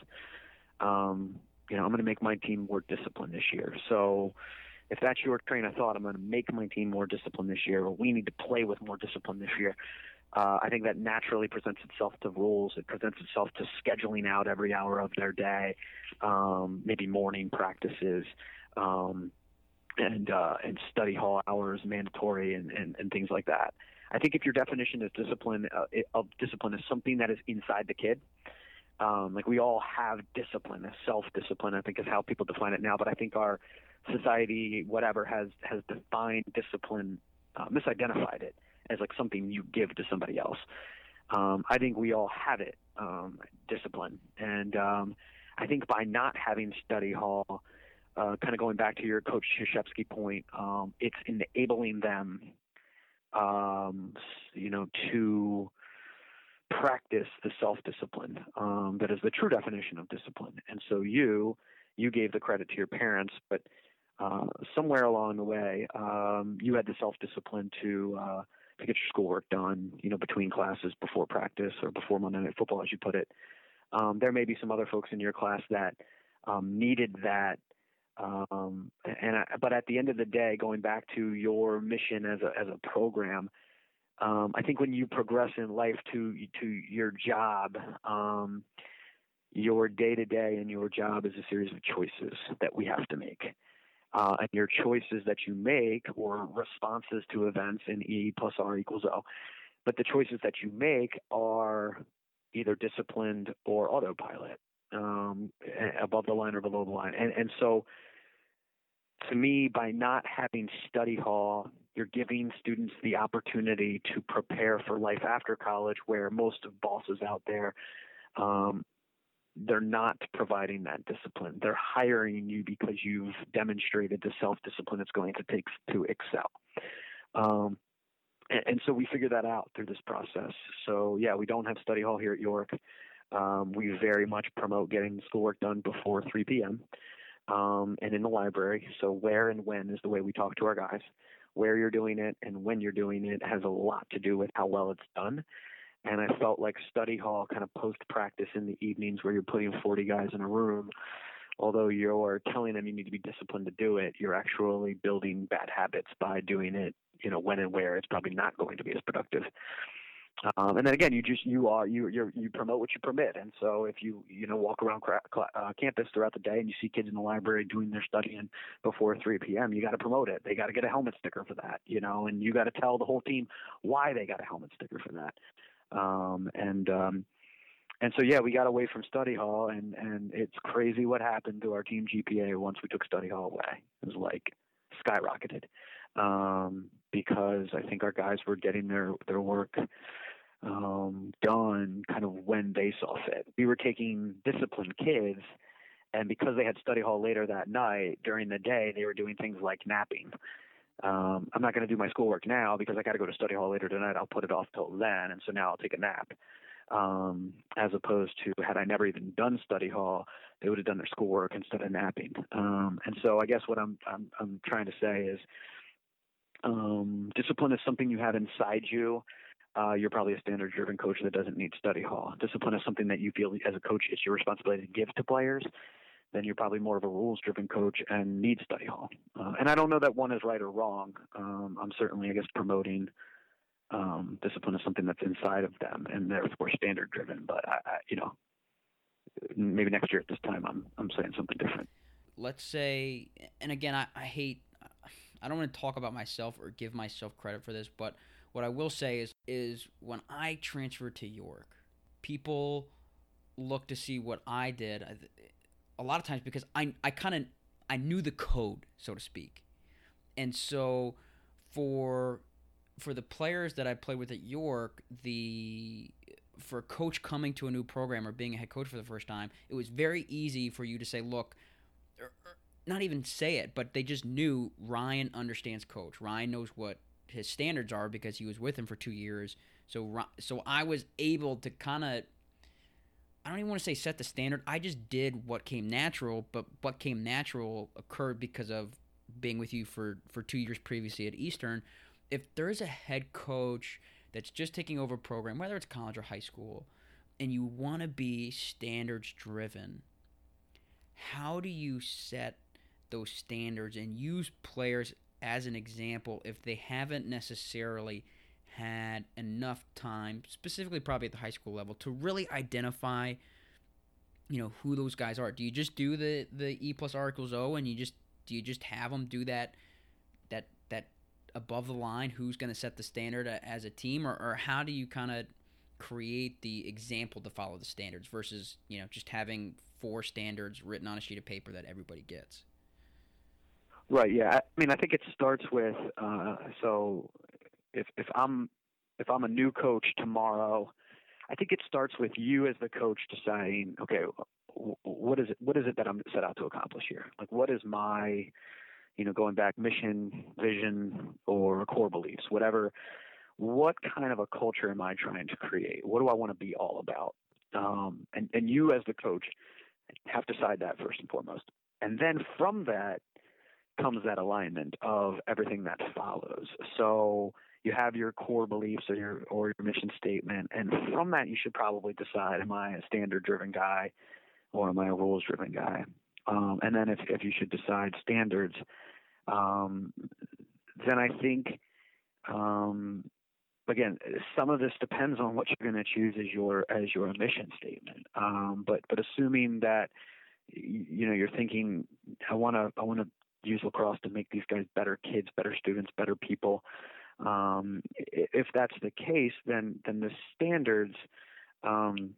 Um, you know, I'm going to make my team more disciplined this year. So if that's your train of thought, I'm going to make my team more disciplined this year, or we need to play with more discipline this year. Uh, I think that naturally presents itself to rules. It presents itself to scheduling out every hour of their day, um, maybe morning practices, um, and uh, and study hall hours mandatory, and, and, and things like that. I think if your definition of discipline uh, of discipline is something that is inside the kid, um, like we all have discipline, self-discipline, I think is how people define it now. But I think our society, whatever, has has defined discipline, uh, misidentified it as like something you give to somebody else. Um, I think we all have it, um, discipline. And um, I think by not having study hall, uh, kind of going back to your Coach Krzyzewski point, um, it's enabling them, um, you know, to practice the self-discipline um, that is the true definition of discipline. And so you, you gave the credit to your parents, but uh, somewhere along the way, um, you had the self-discipline to uh, to get your schoolwork done, you know, between classes, before practice, or before Monday Night Football, as you put it. Um, there may be some other folks in your class that um, needed that. Um, and I, but at the end of the day, going back to your mission as a as a program, um, I think when you progress in life to to your job, um, your day to day and your job is a series of choices that we have to make. Uh, and your choices that you make, or responses to events in E plus R equals O, but the choices that you make are either disciplined or autopilot, um, above the line or below the line. And, and so to me, by not having study hall, you're giving students the opportunity to prepare for life after college, where most of bosses out there, um, they're not providing that discipline. They're hiring you because you've demonstrated the self-discipline it's going to take to excel. Um, and, and so we figured that out through this process. So yeah, we don't have study hall here at York. Um, we very much promote getting the schoolwork done before three p.m. Um, and in the library. So where and when is the way we talk to our guys. Where you're doing it and when you're doing it has a lot to do with how well it's done. And I felt like study hall kind of post-practice in the evenings where you're putting forty guys in a room, although you're telling them you need to be disciplined to do it, you're actually building bad habits by doing it, you know, when and where it's probably not going to be as productive. Um, and then again, you just you are you you you promote what you permit, and so if you you know walk around cra- uh, campus throughout the day and you see kids in the library doing their studying before three p.m., you got to promote it. They got to get a helmet sticker for that, you know, and you got to tell the whole team why they got a helmet sticker for that. Um, and um, and so yeah, we got away from study hall, and and it's crazy what happened to our team G P A once we took study hall away. It was like skyrocketed um, because I think our guys were getting their their work um, done kind of when they saw fit. We were taking disciplined kids, and because they had study hall later that night, during the day, they were doing things like napping. Um, I'm not going to do my schoolwork now because I got to go to study hall later tonight. I'll put it off till then, and so now I'll take a nap. Um, as opposed to had I never even done study hall, they would have done their schoolwork instead of napping. Um, and so I guess what I'm I'm, I'm trying to say is um, discipline is something you have inside you. Uh, you're probably a standard-driven coach that doesn't need study hall. Discipline is something that you feel as a coach it's your responsibility to give to players. Then you're probably more of a rules-driven coach and need study hall. Uh, and I don't know that one is right or wrong. Um, I'm certainly, I guess, promoting um, discipline is something that's inside of them, and therefore standard-driven. But I, I, you know, maybe next year at this time, I'm I'm saying something different. Let's say, and again, I, I hate, I don't want to talk about myself or give myself credit for this, but what I will say is, is when I transferred to York, people look to see what I did. A lot of times because I I kind of I knew the code, so to speak, and so for for the players that I played with at York, the for a coach coming to a new program or being a head coach for the first time, it was very easy for you to say, look, or, or not even say it, but they just knew Ryan understands coach. Ryan knows what his standards are because he was with him for two years. So so I was able to kind of, I don't even want to say set the standard. I just did what came natural, but what came natural occurred because of being with you for, for two years previously at Eastern. If there's a head coach that's just taking over a program, whether it's college or high school, and you want to be standards driven, how do you set those standards and use players as an example if they haven't necessarily had enough time, specifically probably at the high school level, to really identify, you know, who those guys are? Do you just do the, the E plus R equals O, and you just do you just have them do that that that above the line? Who's going to set the standard as a team, or, or how do you kind of create the example to follow the standards versus, you know, just having four standards written on a sheet of paper that everybody gets? Right. Yeah. I mean, I think it starts with uh, so. If if I'm if I'm a new coach tomorrow, I think it starts with you as the coach deciding, okay, what is it what is it that I'm set out to accomplish here? Like, what is my, you know, going back, mission, vision, or core beliefs, whatever. What kind of a culture am I trying to create? What do I want to be all about? Um, and and you as the coach have to decide that first and foremost, and then from that comes that alignment of everything that follows. So you have your core beliefs or your or your mission statement, and from that you should probably decide: am I a standard-driven guy, or am I a rules-driven guy? Um, and then if if you should decide standards, um, then I think um, again, some of this depends on what you're going to choose as your as your mission statement. Um, but but assuming that you know you're thinking, I want to I want to use lacrosse to make these guys better kids, better students, better people. Um, if that's the case, then then the standards, um,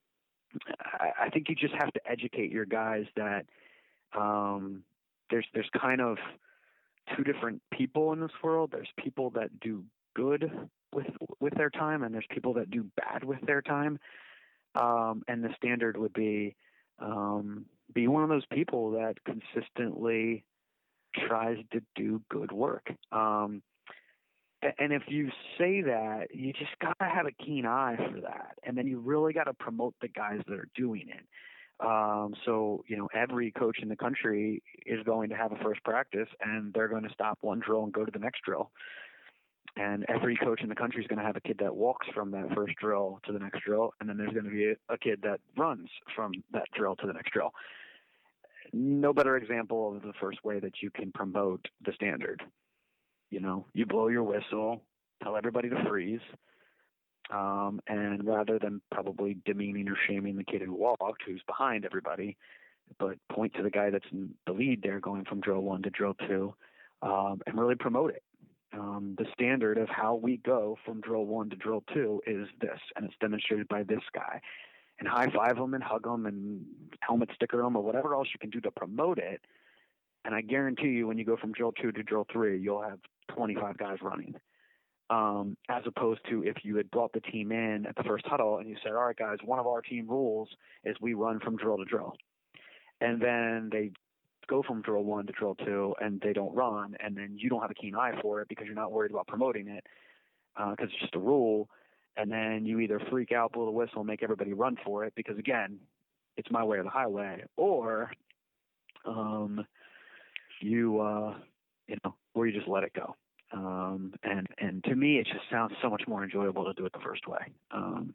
I, I think you just have to educate your guys that um, there's there's kind of two different people in this world. There's people that do good with with their time, and there's people that do bad with their time. Um, and the standard would be um, be one of those people that consistently tries to do good work. Um, and if you say that, you just got to have a keen eye for that. And then you really got to promote the guys that are doing it. Um, so, you know, every coach in the country is going to have a first practice, and they're going to stop one drill and go to the next drill. And every coach in the country is going to have a kid that walks from that first drill to the next drill. And then there's going to be a, a kid that runs from that drill to the next drill. No better example of the first way that you can promote the standard. You know, you blow your whistle, tell everybody to freeze, um, and rather than probably demeaning or shaming the kid who walked, who's behind everybody, but point to the guy that's in the lead there going from drill one to drill two, um, and really promote it. Um, the standard of how we go from drill one to drill two is this, and it's demonstrated by this guy. And high-five them and hug them and helmet sticker them or whatever else you can do to promote it. And I guarantee you when you go from drill two to drill three, you'll have twenty-five guys running. Um, as opposed to if you had brought the team in at the first huddle and you said, all right, guys, one of our team rules is we run from drill to drill. And then they go from drill one to drill two and they don't run, and then you don't have a keen eye for it because you're not worried about promoting it because uh, it's just a rule. And then you either freak out, blow the whistle, make everybody run for it because, again, it's my way or the highway, or um, you, uh, you know, or you just let it go. Um, and, and to me, it just sounds so much more enjoyable to do it the first way. Um,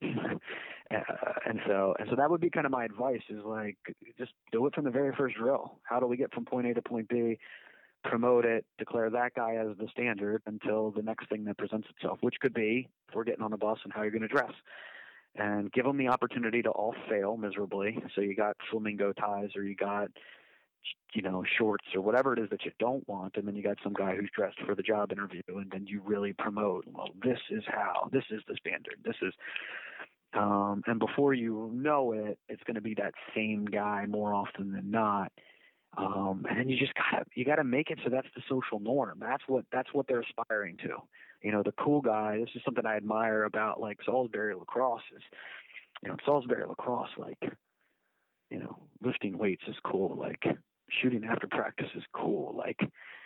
and so, and so that would be kind of my advice is like, just do it from the very first drill. How do we get from point A to point B? Promote it, declare that guy as the standard until the next thing that presents itself, which could be if we're getting on the bus and how you're going to dress. And give them the opportunity to all fail miserably. So you got flamingo ties or you got, you know, shorts or whatever it is that you don't want. And then you got some guy who's dressed for the job interview. And then you really promote, well, this is how, this is the standard. This is, um, and before you know it, it's going to be that same guy more often than not. Um, and then you just gotta, you gotta make it so that's the social norm. That's what, that's what they're aspiring to. You know, the cool guy, this is something I admire about like Salisbury lacrosse is, you know, Salisbury lacrosse, like, you know, lifting weights is cool. Like shooting after practice is cool. Like,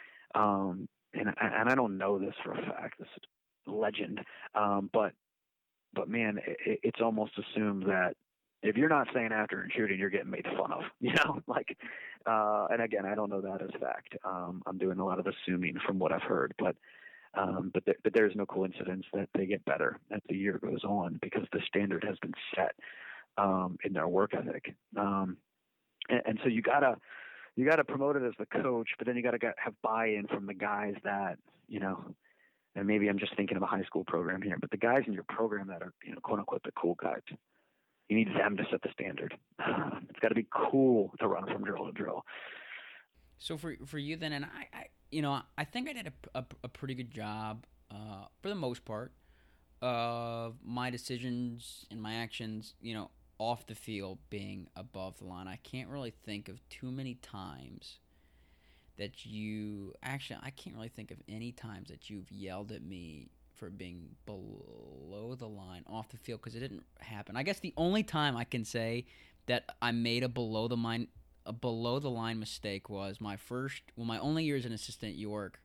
um, and, and I don't know this for a fact, this is legend. Um, but, but man, it, it's almost assumed that if you're not staying after and shooting, you're getting made fun of, you know, like, uh, and again, I don't know that as fact. Um, I'm doing a lot of assuming from what I've heard, but, um, but, th- but there's no coincidence that they get better as the year goes on because the standard has been set, um, in their work ethic. Um, and, and so you gotta, you gotta promote it as the coach, but then you gotta get, have buy-in from the guys that, you know, and maybe I'm just thinking of a high school program here, but the guys in your program that are, you know, quote unquote, the cool guys. You need them to set the standard. It's got to be cool to run from drill to drill. So for for you then, and I, I you know, I think I did a, a, a pretty good job, uh, for the most part, of my decisions and my actions, you know, off the field being above the line. I can't really think of too many times that you, actually, I can't really think of any times that you've yelled at me for being below the line off the field because it didn't happen. I guess the only time I can say that I made a below the line a below the line mistake was my first, well, my only year as an assistant at York.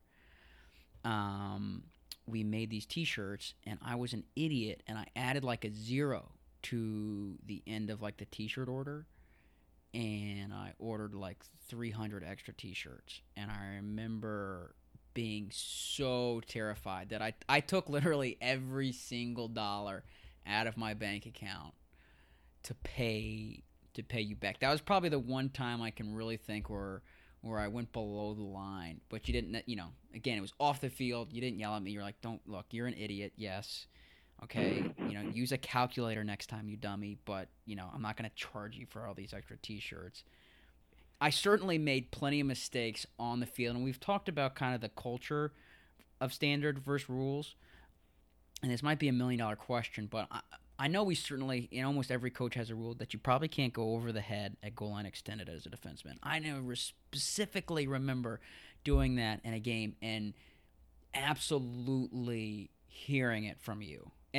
Um, we made these T-shirts and I was an idiot and I added like a zero to the end of like the T-shirt order, and I ordered like three hundred extra T-shirts, and I remember being so terrified that I I took literally every single dollar out of my bank account to pay to pay you back. That was probably the one time I can really think where where I went below the line. But you didn't, you know, again, it was off the field. You didn't yell at me. You're like, "Don't look, you're an idiot." Yes. Okay, you know, use a calculator next time, you dummy, but, you know, I'm not going to charge you for all these extra T-shirts. I certainly made plenty of mistakes on the field, and we've talked about kind of the culture of standard versus rules, and this might be a million-dollar question, but I, I know we certainly, in almost every coach has a rule that you probably can't go over the head at goal line extended as a defenseman. I never specifically remember doing that in a game and absolutely hearing it from you. And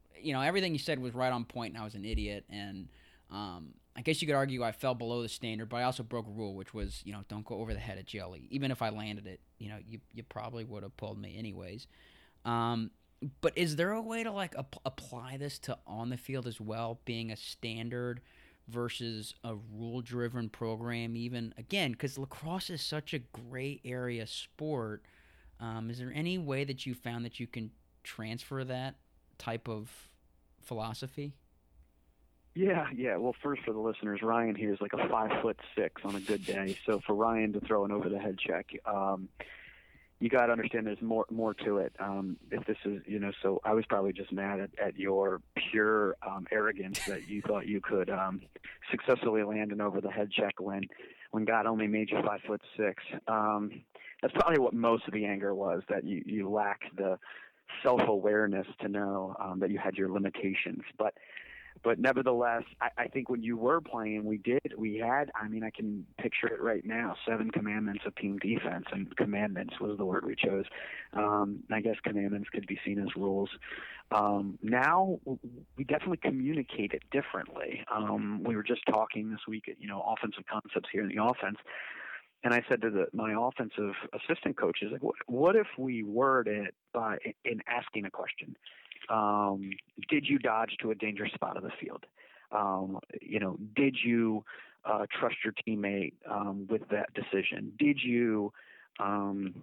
you know, everything you said was right on point, and I was an idiot. And um, I guess you could argue I fell below the standard, but I also broke a rule, which was, you know, don't go over the head of jelly. Even if I landed it, you know, you you probably would have pulled me anyways. Um, but is there a way to like ap- apply this to on the field as well, being a standard versus a rule-driven program? Even again, because lacrosse is such a gray area sport. Um, is there any way that you found that you can transfer that type of philosophy? Yeah, yeah. Well, first for the listeners, Ryan here is like a five foot six on a good day. So for Ryan to throw an over the head check, um, you got to understand there's more more to it. Um, if this is, you know, so I was probably just mad at, at your pure um, arrogance that you thought you could um, successfully land an over the head check when when God only made you five foot six. Um, that's probably what most of the anger was, that you you lacked the self awareness to know um, that you had your limitations, but. But nevertheless, I, I think when you were playing, we did, we had, I mean, I can picture it right now, seven commandments of team defense, and commandments was the word we chose. Um, I guess commandments could be seen as rules. Um, now, we definitely communicate it differently. Um, we were just talking this week at, you know, offensive concepts here in the offense, and I said to the, my offensive assistant coaches, like, what, what if we word it by in asking a question? Um, did you dodge to a dangerous spot of the field? Um, you know, did you uh, trust your teammate um, with that decision? Did you, um,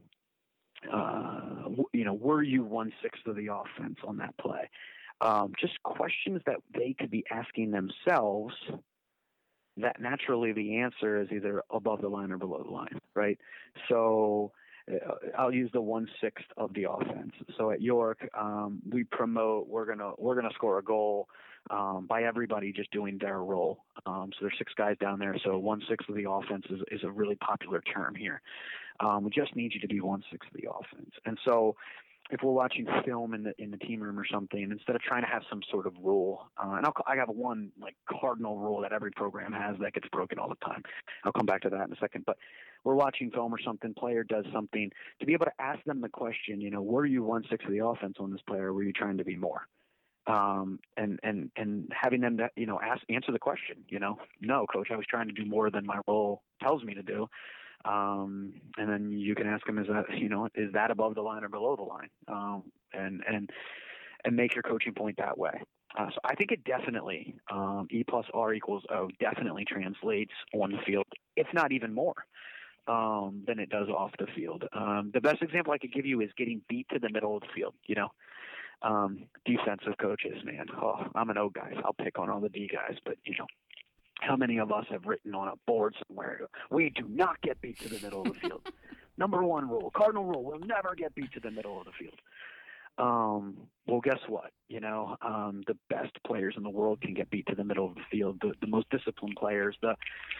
uh, w- you know, were you one sixth of the offense on that play? Um, just questions that they could be asking themselves. That naturally the answer is either above the line or below the line, right? So. I'll use the one sixth of the offense. So at York, um, we promote we're gonna we're gonna score a goal um, by everybody just doing their role. Um, so there's six guys down there. So one sixth of the offense is, is a really popular term here. Um, we just need you to be one sixth of the offense. And so if we're watching film in the in the team room or something, instead of trying to have some sort of rule, uh, and I'll, I have one like cardinal rule that every program has that gets broken all the time. I'll come back to that in a second. But we're watching film or something, player does something, to be able to ask them the question, you know, were you one sixth of the offense on this player? Or were you trying to be more? Um, and and and having them, that, you know, ask answer the question. You know, no, coach, I was trying to do more than my role tells me to do. Um, and then you can ask them, is that, you know, is that above the line or below the line? Um, and, and, and make your coaching point that way. Uh, so I think it definitely, um, E plus R equals O definitely translates on the field, if not even more, um, than it does off the field. Um, the best example I could give you is getting beat to the middle of the field, you know, um, defensive coaches, man. Oh, I'm an O guy. I'll pick on all the D guys, but you know, how many of us have written on a board somewhere, we do not get beat to the middle of the field? Number one rule, cardinal rule, we'll never get beat to the middle of the field. Um, well, guess what? You know, um, the best players in the world can get beat to the middle of the field, the, the most disciplined players. The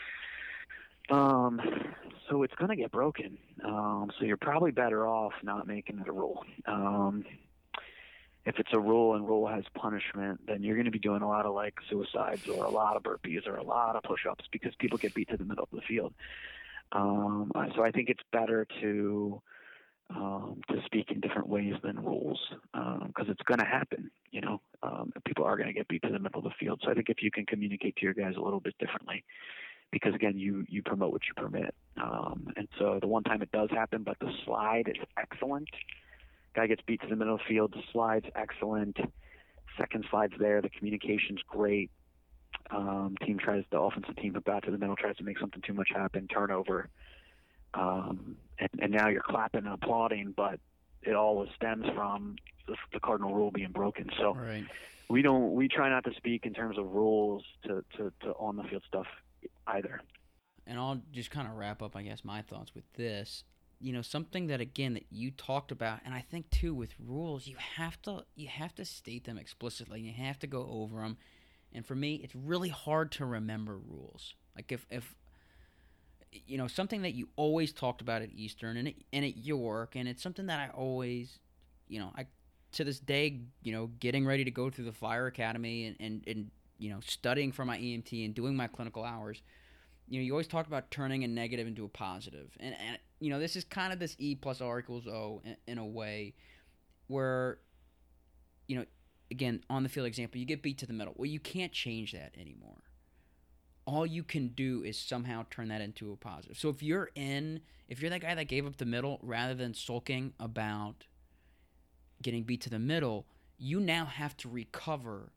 um, So it's going to get broken. Um, so you're probably better off not making it a rule. Um If it's a rule and rule has punishment, then you're going to be doing a lot of like suicides or a lot of burpees or a lot of push-ups because people get beat to the middle of the field. Um, so I think it's better to um, to speak in different ways than rules because um, it's going to happen. You know, um, people are going to get beat to the middle of the field. So I think if you can communicate to your guys a little bit differently, because again, you you promote what you permit. Um, and so the one time it does happen, but the slide is excellent. Guy gets beat to the middle of the field. The slide's excellent. Second slide's there. The communication's great. Um, team tries, the offensive team about to the middle tries to make something too much happen, turnover. Um, and, and now you're clapping and applauding, but it always stems from the, the cardinal rule being broken. So Right. we don't, we try not to speak in terms of rules to, to, to on the field stuff either. And I'll just kind of wrap up, I guess, my thoughts with this. You know, something that again that you talked about, and I think too with rules, you have to you have to state them explicitly. You have to go over them. And for me, it's really hard to remember rules. Like if if you know something that you always talked about at Eastern and at, and at York, and it's something that I always, you know, I to this day, you know, getting ready to go through the Fire Academy and and, and you know studying for my E M T and doing my clinical hours. You know, you always talk about turning a negative into a positive. And, and you know, this is kind of this E plus R equals O in, in a way where, you know, again, on the field example, you get beat to the middle. Well, you can't change that anymore. All you can do is somehow turn that into a positive. So if you're in, if you're that guy that gave up the middle rather than sulking about getting beat to the middle, you now have to recover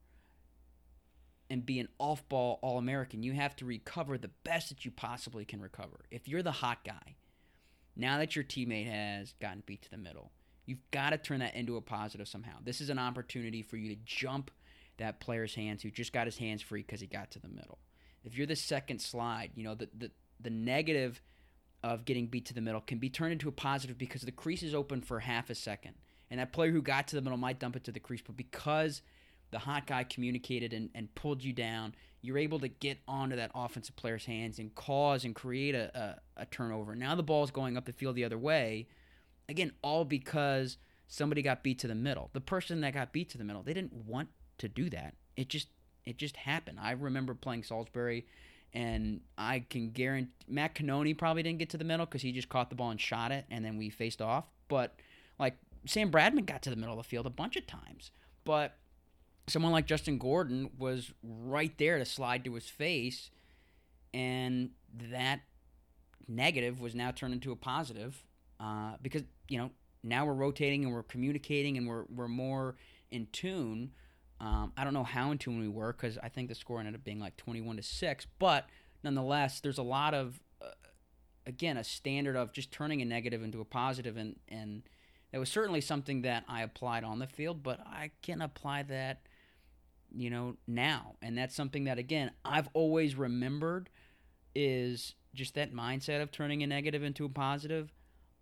and be an off-ball All-American. You have to recover the best that you possibly can recover. If you're the hot guy, now that your teammate has gotten beat to the middle, you've got to turn that into a positive somehow. This is an opportunity for you to jump that player's hands who just got his hands free because he got to the middle. If you're the second slide, you know, the, the, the negative of getting beat to the middle can be turned into a positive because the crease is open for half a second. And that player who got to the middle might dump it to the crease, but because the hot guy communicated and, and pulled you down, you're able to get onto that offensive player's hands and cause and create a, a, a turnover. Now the ball's going up the field the other way. Again, all because somebody got beat to the middle. The person that got beat to the middle, they didn't want to do that. It just It just happened. I remember playing Salisbury, and I can guarantee Matt Cannoni probably didn't get to the middle because he just caught the ball and shot it, and then we faced off. But, like, Sam Bradman got to the middle of the field a bunch of times. But someone like Justin Gordon was right there to slide to his face, and that negative was now turned into a positive uh, because, you know, now we're rotating and we're communicating and we're we're more in tune. Um, I don't know how in tune we were because I think the score ended up being like twenty-one to six. But nonetheless, there's a lot of, uh, again, a standard of just turning a negative into a positive, and, and that was certainly something that I applied on the field, but I can apply that, you know, now. And that's something that, again, I've always remembered is just that mindset of turning a negative into a positive.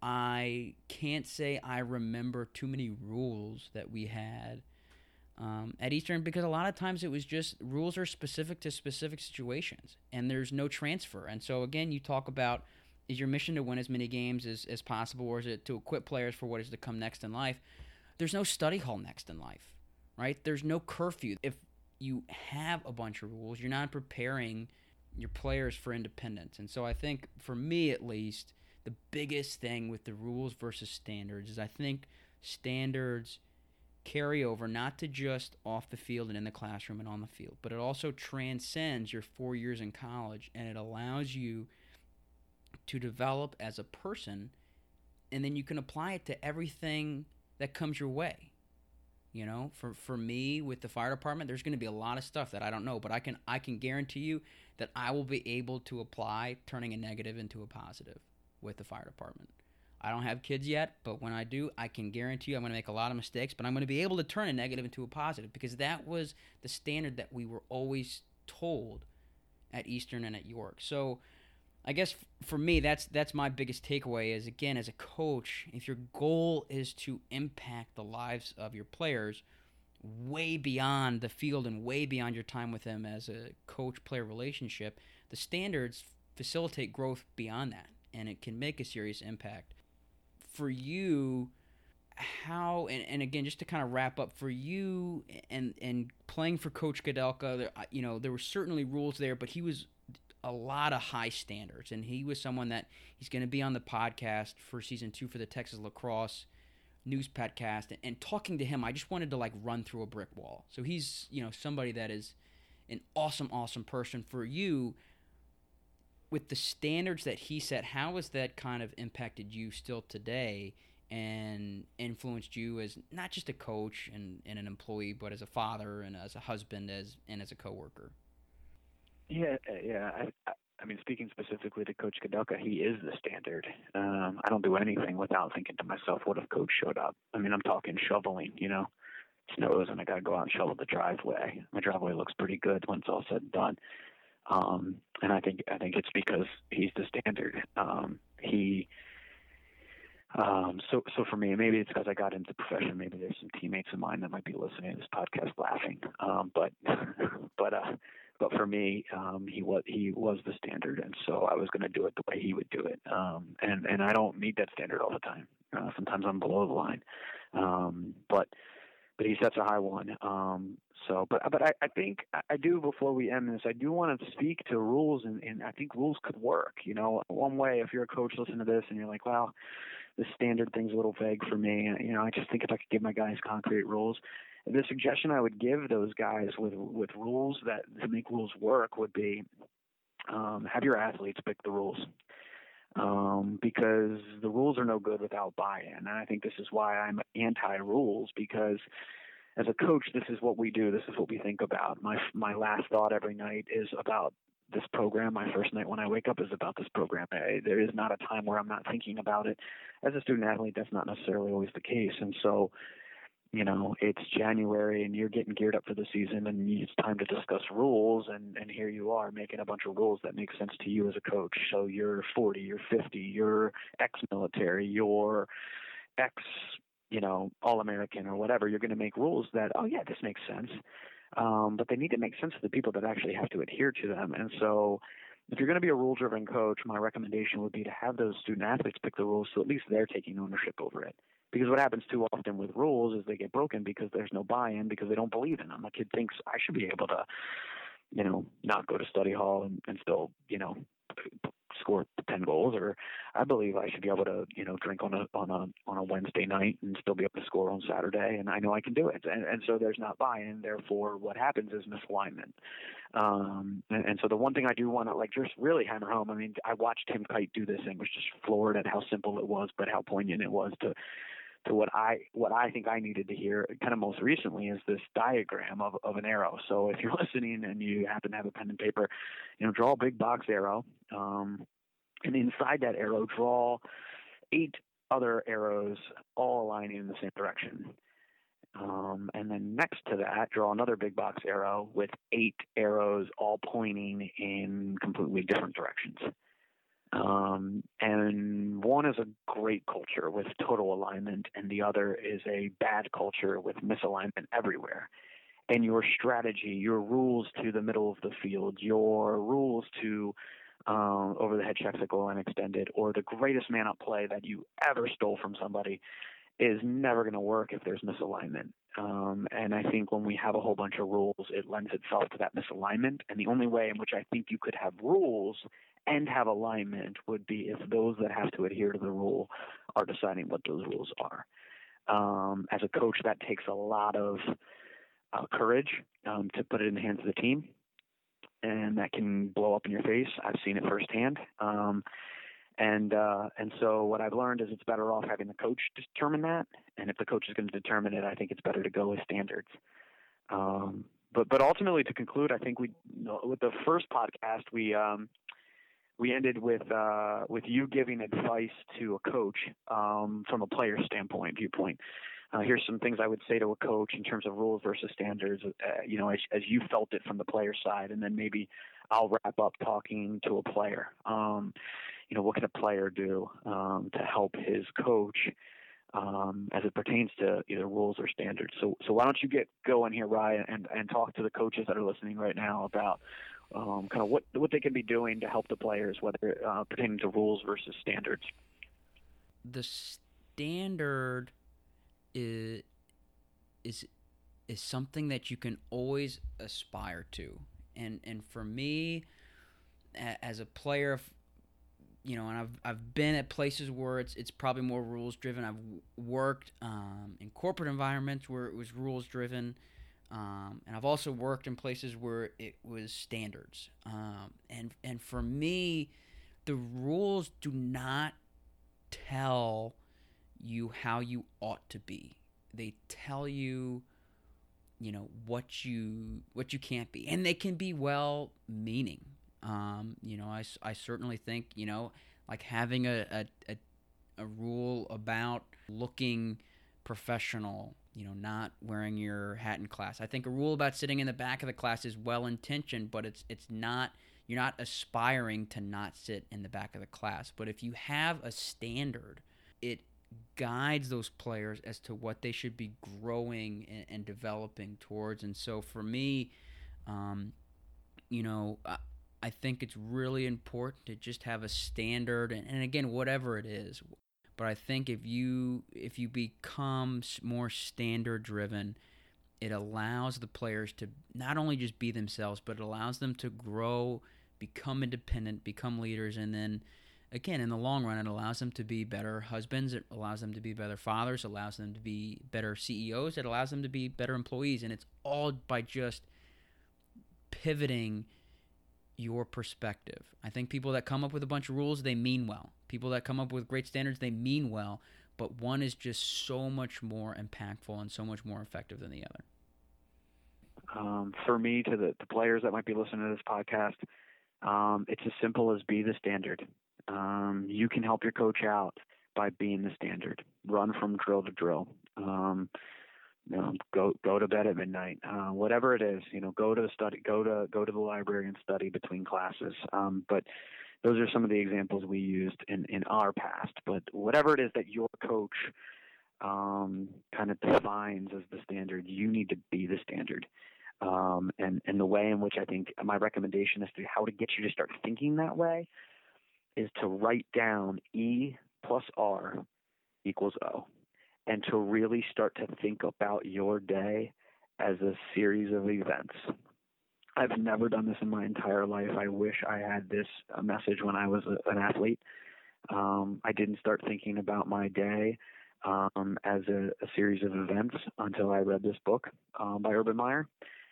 I can't say I remember too many rules that we had Um, at Eastern, because a lot of times it was just rules are specific to specific situations and there's no transfer. And so, again, you talk about, is your mission to win as many games as, as possible, or is it to equip players for what is to come next in life? There's no study hall next in life, right? There's no curfew. If you have a bunch of rules, you're not preparing your players for independence. And so I think, for me at least, the biggest thing with the rules versus standards is I think standards carry over not to just off the field and in the classroom and on the field, but it also transcends your four years in college, and it allows you to develop as a person, and then you can apply it to everything that comes your way. You know, for for me with the fire department, there's going to be a lot of stuff that I don't know, but I can I can guarantee you that I will be able to apply turning a negative into a positive with the fire department. I don't have kids yet, but when I do, I can guarantee you I'm going to make a lot of mistakes, but I'm going to be able to turn a negative into a positive because that was the standard that we were always told at Eastern and at York. So I guess for me, that's that's my biggest takeaway is, again, as a coach, if your goal is to impact the lives of your players way beyond the field and way beyond your time with them as a coach-player relationship, the standards facilitate growth beyond that, and it can make a serious impact. For you, how, and, and again, just to kind of wrap up, for you and and playing for Coach Kudelka, there, you know, there were certainly rules there, but he was a lot of high standards, and he was someone that he's going to be on the podcast for season two for the Texas Lacrosse News Podcast, and, and talking to him, I just wanted to like run through a brick wall. So he's, you know, somebody that is an awesome, awesome person. For you, with the standards that he set, how has that kind of impacted you still today and influenced you as not just a coach and, and an employee, but as a father and as a husband as and as a coworker? Yeah, yeah. I, I mean, speaking specifically to Coach Kudelka, he is the standard. Um, I don't do anything without thinking to myself, what if Coach showed up? I mean, I'm talking shoveling, you know, snows, and I got to go out and shovel the driveway. My driveway looks pretty good when it's all said and done. Um, and I think I think it's because he's the standard. Um, he um, so so for me, maybe it's because I got into the profession. Maybe there's some teammates of mine that might be listening to this podcast laughing. Um, but but uh, but for me, um, he was he was the standard, and so I was going to do it the way he would do it. Um, and and I don't meet that standard all the time. Uh, sometimes I'm below the line, um, but. But he sets a high one. Um, so, but but I, I think I do, before we end this, I do want to speak to rules, and, and I think rules could work. You know, one way, if you're a coach, listen to this, and you're like, wow, the standard thing's a little vague for me. You know, I just think if I could give my guys concrete rules. the suggestion I would give those guys with with rules that to make rules work would be um, have your athletes pick the rules. Um, because the rules are no good without buy-in. And I think this is why I'm anti-rules, because as a coach, this is what we do. This is what we think about. My my last thought every night is about this program. My first night when I wake up is about this program. I, there is not a time where I'm not thinking about it. As a student athlete, that's not necessarily always the case. And so, you know, it's January and you're getting geared up for the season and it's time to discuss rules. And, and here you are making a bunch of rules that make sense to you as a coach. So you're forty, you're fifty, you're ex-military, you're ex, you know, All-American or whatever. You're going to make rules that, oh, yeah, this makes sense. Um, but they need to make sense to the people that actually have to adhere to them. And so if you're going to be a rule-driven coach, my recommendation would be to have those student athletes pick the rules so at least they're taking ownership over it. Because what happens too often with rules is they get broken because there's no buy-in, because they don't believe in them. A kid thinks I should be able to, you know, not go to study hall and, and still, you know, score ten goals, or I believe I should be able to, you know, drink on a on a on a Wednesday night and still be able to score on Saturday, and I know I can do it. And, and so there's not buy-in. Therefore, what happens is misalignment. Um, and, and so the one thing I do want to like just really hammer home. I mean, I watched Tim Kite do this and was just floored at how simple it was, but how poignant it was to. to what I what I think I needed to hear kind of most recently is this diagram of, of an arrow. So if you're listening and you happen to have a pen and paper, you know, draw a big box arrow, um, and inside that arrow draw eight other arrows all aligning in the same direction. Um, and then next to that, draw another big box arrow with eight arrows all pointing in completely different directions. Um, and one is a great culture with total alignment, and the other is a bad culture with misalignment everywhere. And your strategy, your rules to the middle of the field, your rules to um, over the head checks that go unextended, or the greatest man up play that you ever stole from somebody is never going to work if there's misalignment. Um, and I think when we have a whole bunch of rules, it lends itself to that misalignment. And the only way in which I think you could have rules and have alignment would be if those that have to adhere to the rule are deciding what those rules are. Um, as a coach, that takes a lot of uh, courage um, to put it in the hands of the team, and that can blow up in your face. I've seen it firsthand. Um, and uh, and so what I've learned is it's better off having the coach determine that, and if the coach is going to determine it, I think it's better to go with standards. Um, but but ultimately, to conclude, I think we with the first podcast we um, we ended with uh, with you giving advice to a coach um, from a player standpoint viewpoint. Uh, here's some things I would say to a coach in terms of rules versus standards, uh, you know, as, as you felt it from the player side, and then maybe I'll wrap up talking to a player. Um, you know, what can a player do um, to help his coach um, as it pertains to either rules or standards? So, so why don't you get going here, Ryan, and, and talk to the coaches that are listening right now about um, kind of what what they can be doing to help the players, whether uh, pertaining to rules versus standards. The standard is is is something that you can always aspire to, and and for me, as a player, you know, and I've I've been at places where it's it's probably more rules driven. I've worked um, in corporate environments where it was rules driven, um, and I've also worked in places where it was standards. Um, and and for me, the rules do not tell you how you ought to be. They tell you, you know, what you what you can't be, and they can be well meaning. Um, you know, I, I certainly think, you know, like having a, a, a, a rule about looking professional, you know, not wearing your hat in class. I think a rule about sitting in the back of the class is well intentioned, but it's it's not, you're not aspiring to not sit in the back of the class. But if you have a standard, it guides those players as to what they should be growing and, and developing towards. And so for me, um, you know, I, I think it's really important to just have a standard, and, and again, whatever it is. But I think if you if you become more standard driven, it allows the players to not only just be themselves, but it allows them to grow, become independent, become leaders, and then again, in the long run, it allows them to be better husbands. It allows them to be better fathers. It allows them to be better C E Os. It allows them to be better employees. And it's all by just pivoting your perspective. I think people that come up with a bunch of rules, they mean well. People that come up with great standards, they mean well. But one is just so much more impactful and so much more effective than the other. Um, for me, to the, the players that might be listening to this podcast, um, it's as simple as be the standard. Um, you can help your coach out by being the standard. Run from drill to drill. Um, you know, go go to bed at midnight. Uh, whatever it is, you know, go to the study, go to go to the library and study between classes. Um, but those are some of the examples we used in, in our past. But whatever it is that your coach um, kind of defines as the standard, you need to be the standard. Um, and, and the way in which I think my recommendation is to how to get you to start thinking that way is to write down E plus R equals O, and to really start to think about your day as a series of events. I've never done this in my entire life. I wish I had this uh, message when I was a, an athlete. Um, I didn't start thinking about my day um, as a, a series of events until I read this book um, by Urban Meyer.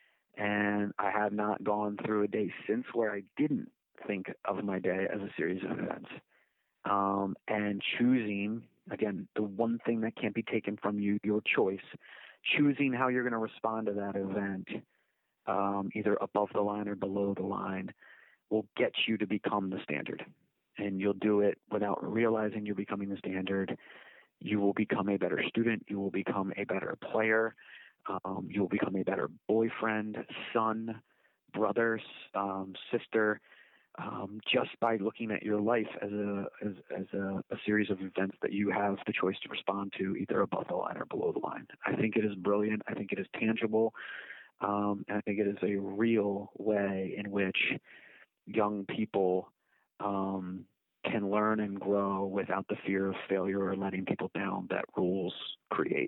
And I have not gone through a day since where I didn't think of my day as a series of events. Um, and choosing, again, the one thing that can't be taken from you, your choice, choosing how you're going to respond to that event, um, either above the line or below the line, will get you to become the standard. And you'll do it without realizing you're becoming the standard. You will become a better student. You will become a better player. Um, you will become a better boyfriend, son, brother, um, sister, um, just by looking at your life as a as, as a, a series of events that you have the choice to respond to, either above the line or below the line. I think it is brilliant. I think it is tangible. Um, and I think it is a real way in which young people um, can learn and grow without the fear of failure or letting people down that rules create.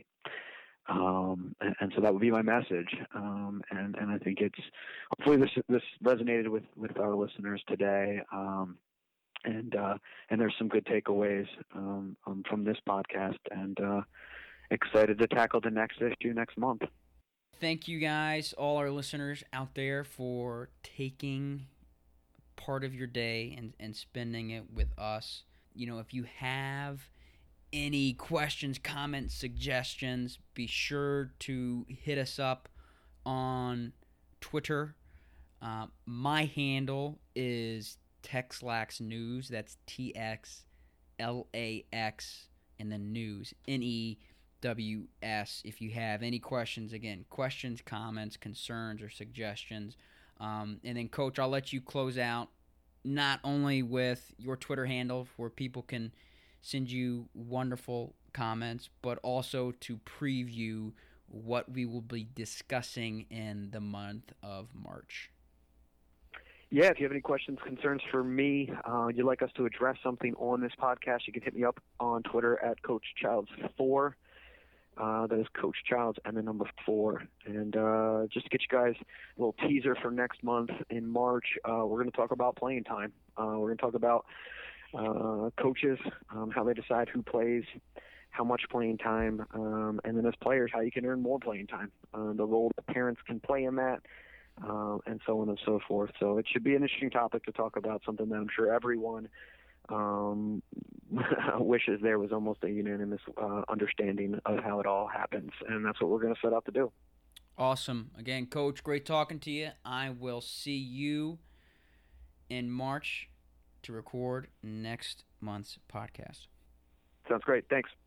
Um, and, and so that would be my message. Um, and, and I think it's, hopefully this, this resonated with, with our listeners today. Um, and, uh, and there's some good takeaways, um, um, from this podcast, and, uh, excited to tackle the next issue next month. Thank you guys, all our listeners out there, for taking part of your day and, and spending it with us. You know, if you have any questions, comments, suggestions, be sure to hit us up on Twitter. Uh, my handle is Texlax News. That's T X L A X and then news, N E W S. If you have any questions, again, questions, comments, concerns, or suggestions. Um, and then, Coach, I'll let you close out not only with your Twitter handle where people can send you wonderful comments, but also to preview what we will be discussing in the month of March. Yeah, if you have any questions, concerns for me, uh, you'd like us to address something on this podcast, you can hit me up on Twitter at Coach Childs four. Uh, that is Coach Childs and the number four. And uh, just to get you guys a little teaser for next month in March, uh, we're going to talk about playing time. Uh, we're going to talk about uh, coaches, um, how they decide who plays, how much playing time, um, and then as players, how you can earn more playing time, uh, the role that parents can play in that, uh, and so on and so forth. So it should be an interesting topic to talk about, something that I'm sure everyone um, wishes there was almost a unanimous uh, understanding of how it all happens, and that's what we're going to set out to do. Awesome. Again, Coach, great talking to you. I will see you in March to record next month's podcast. Sounds great. Thanks.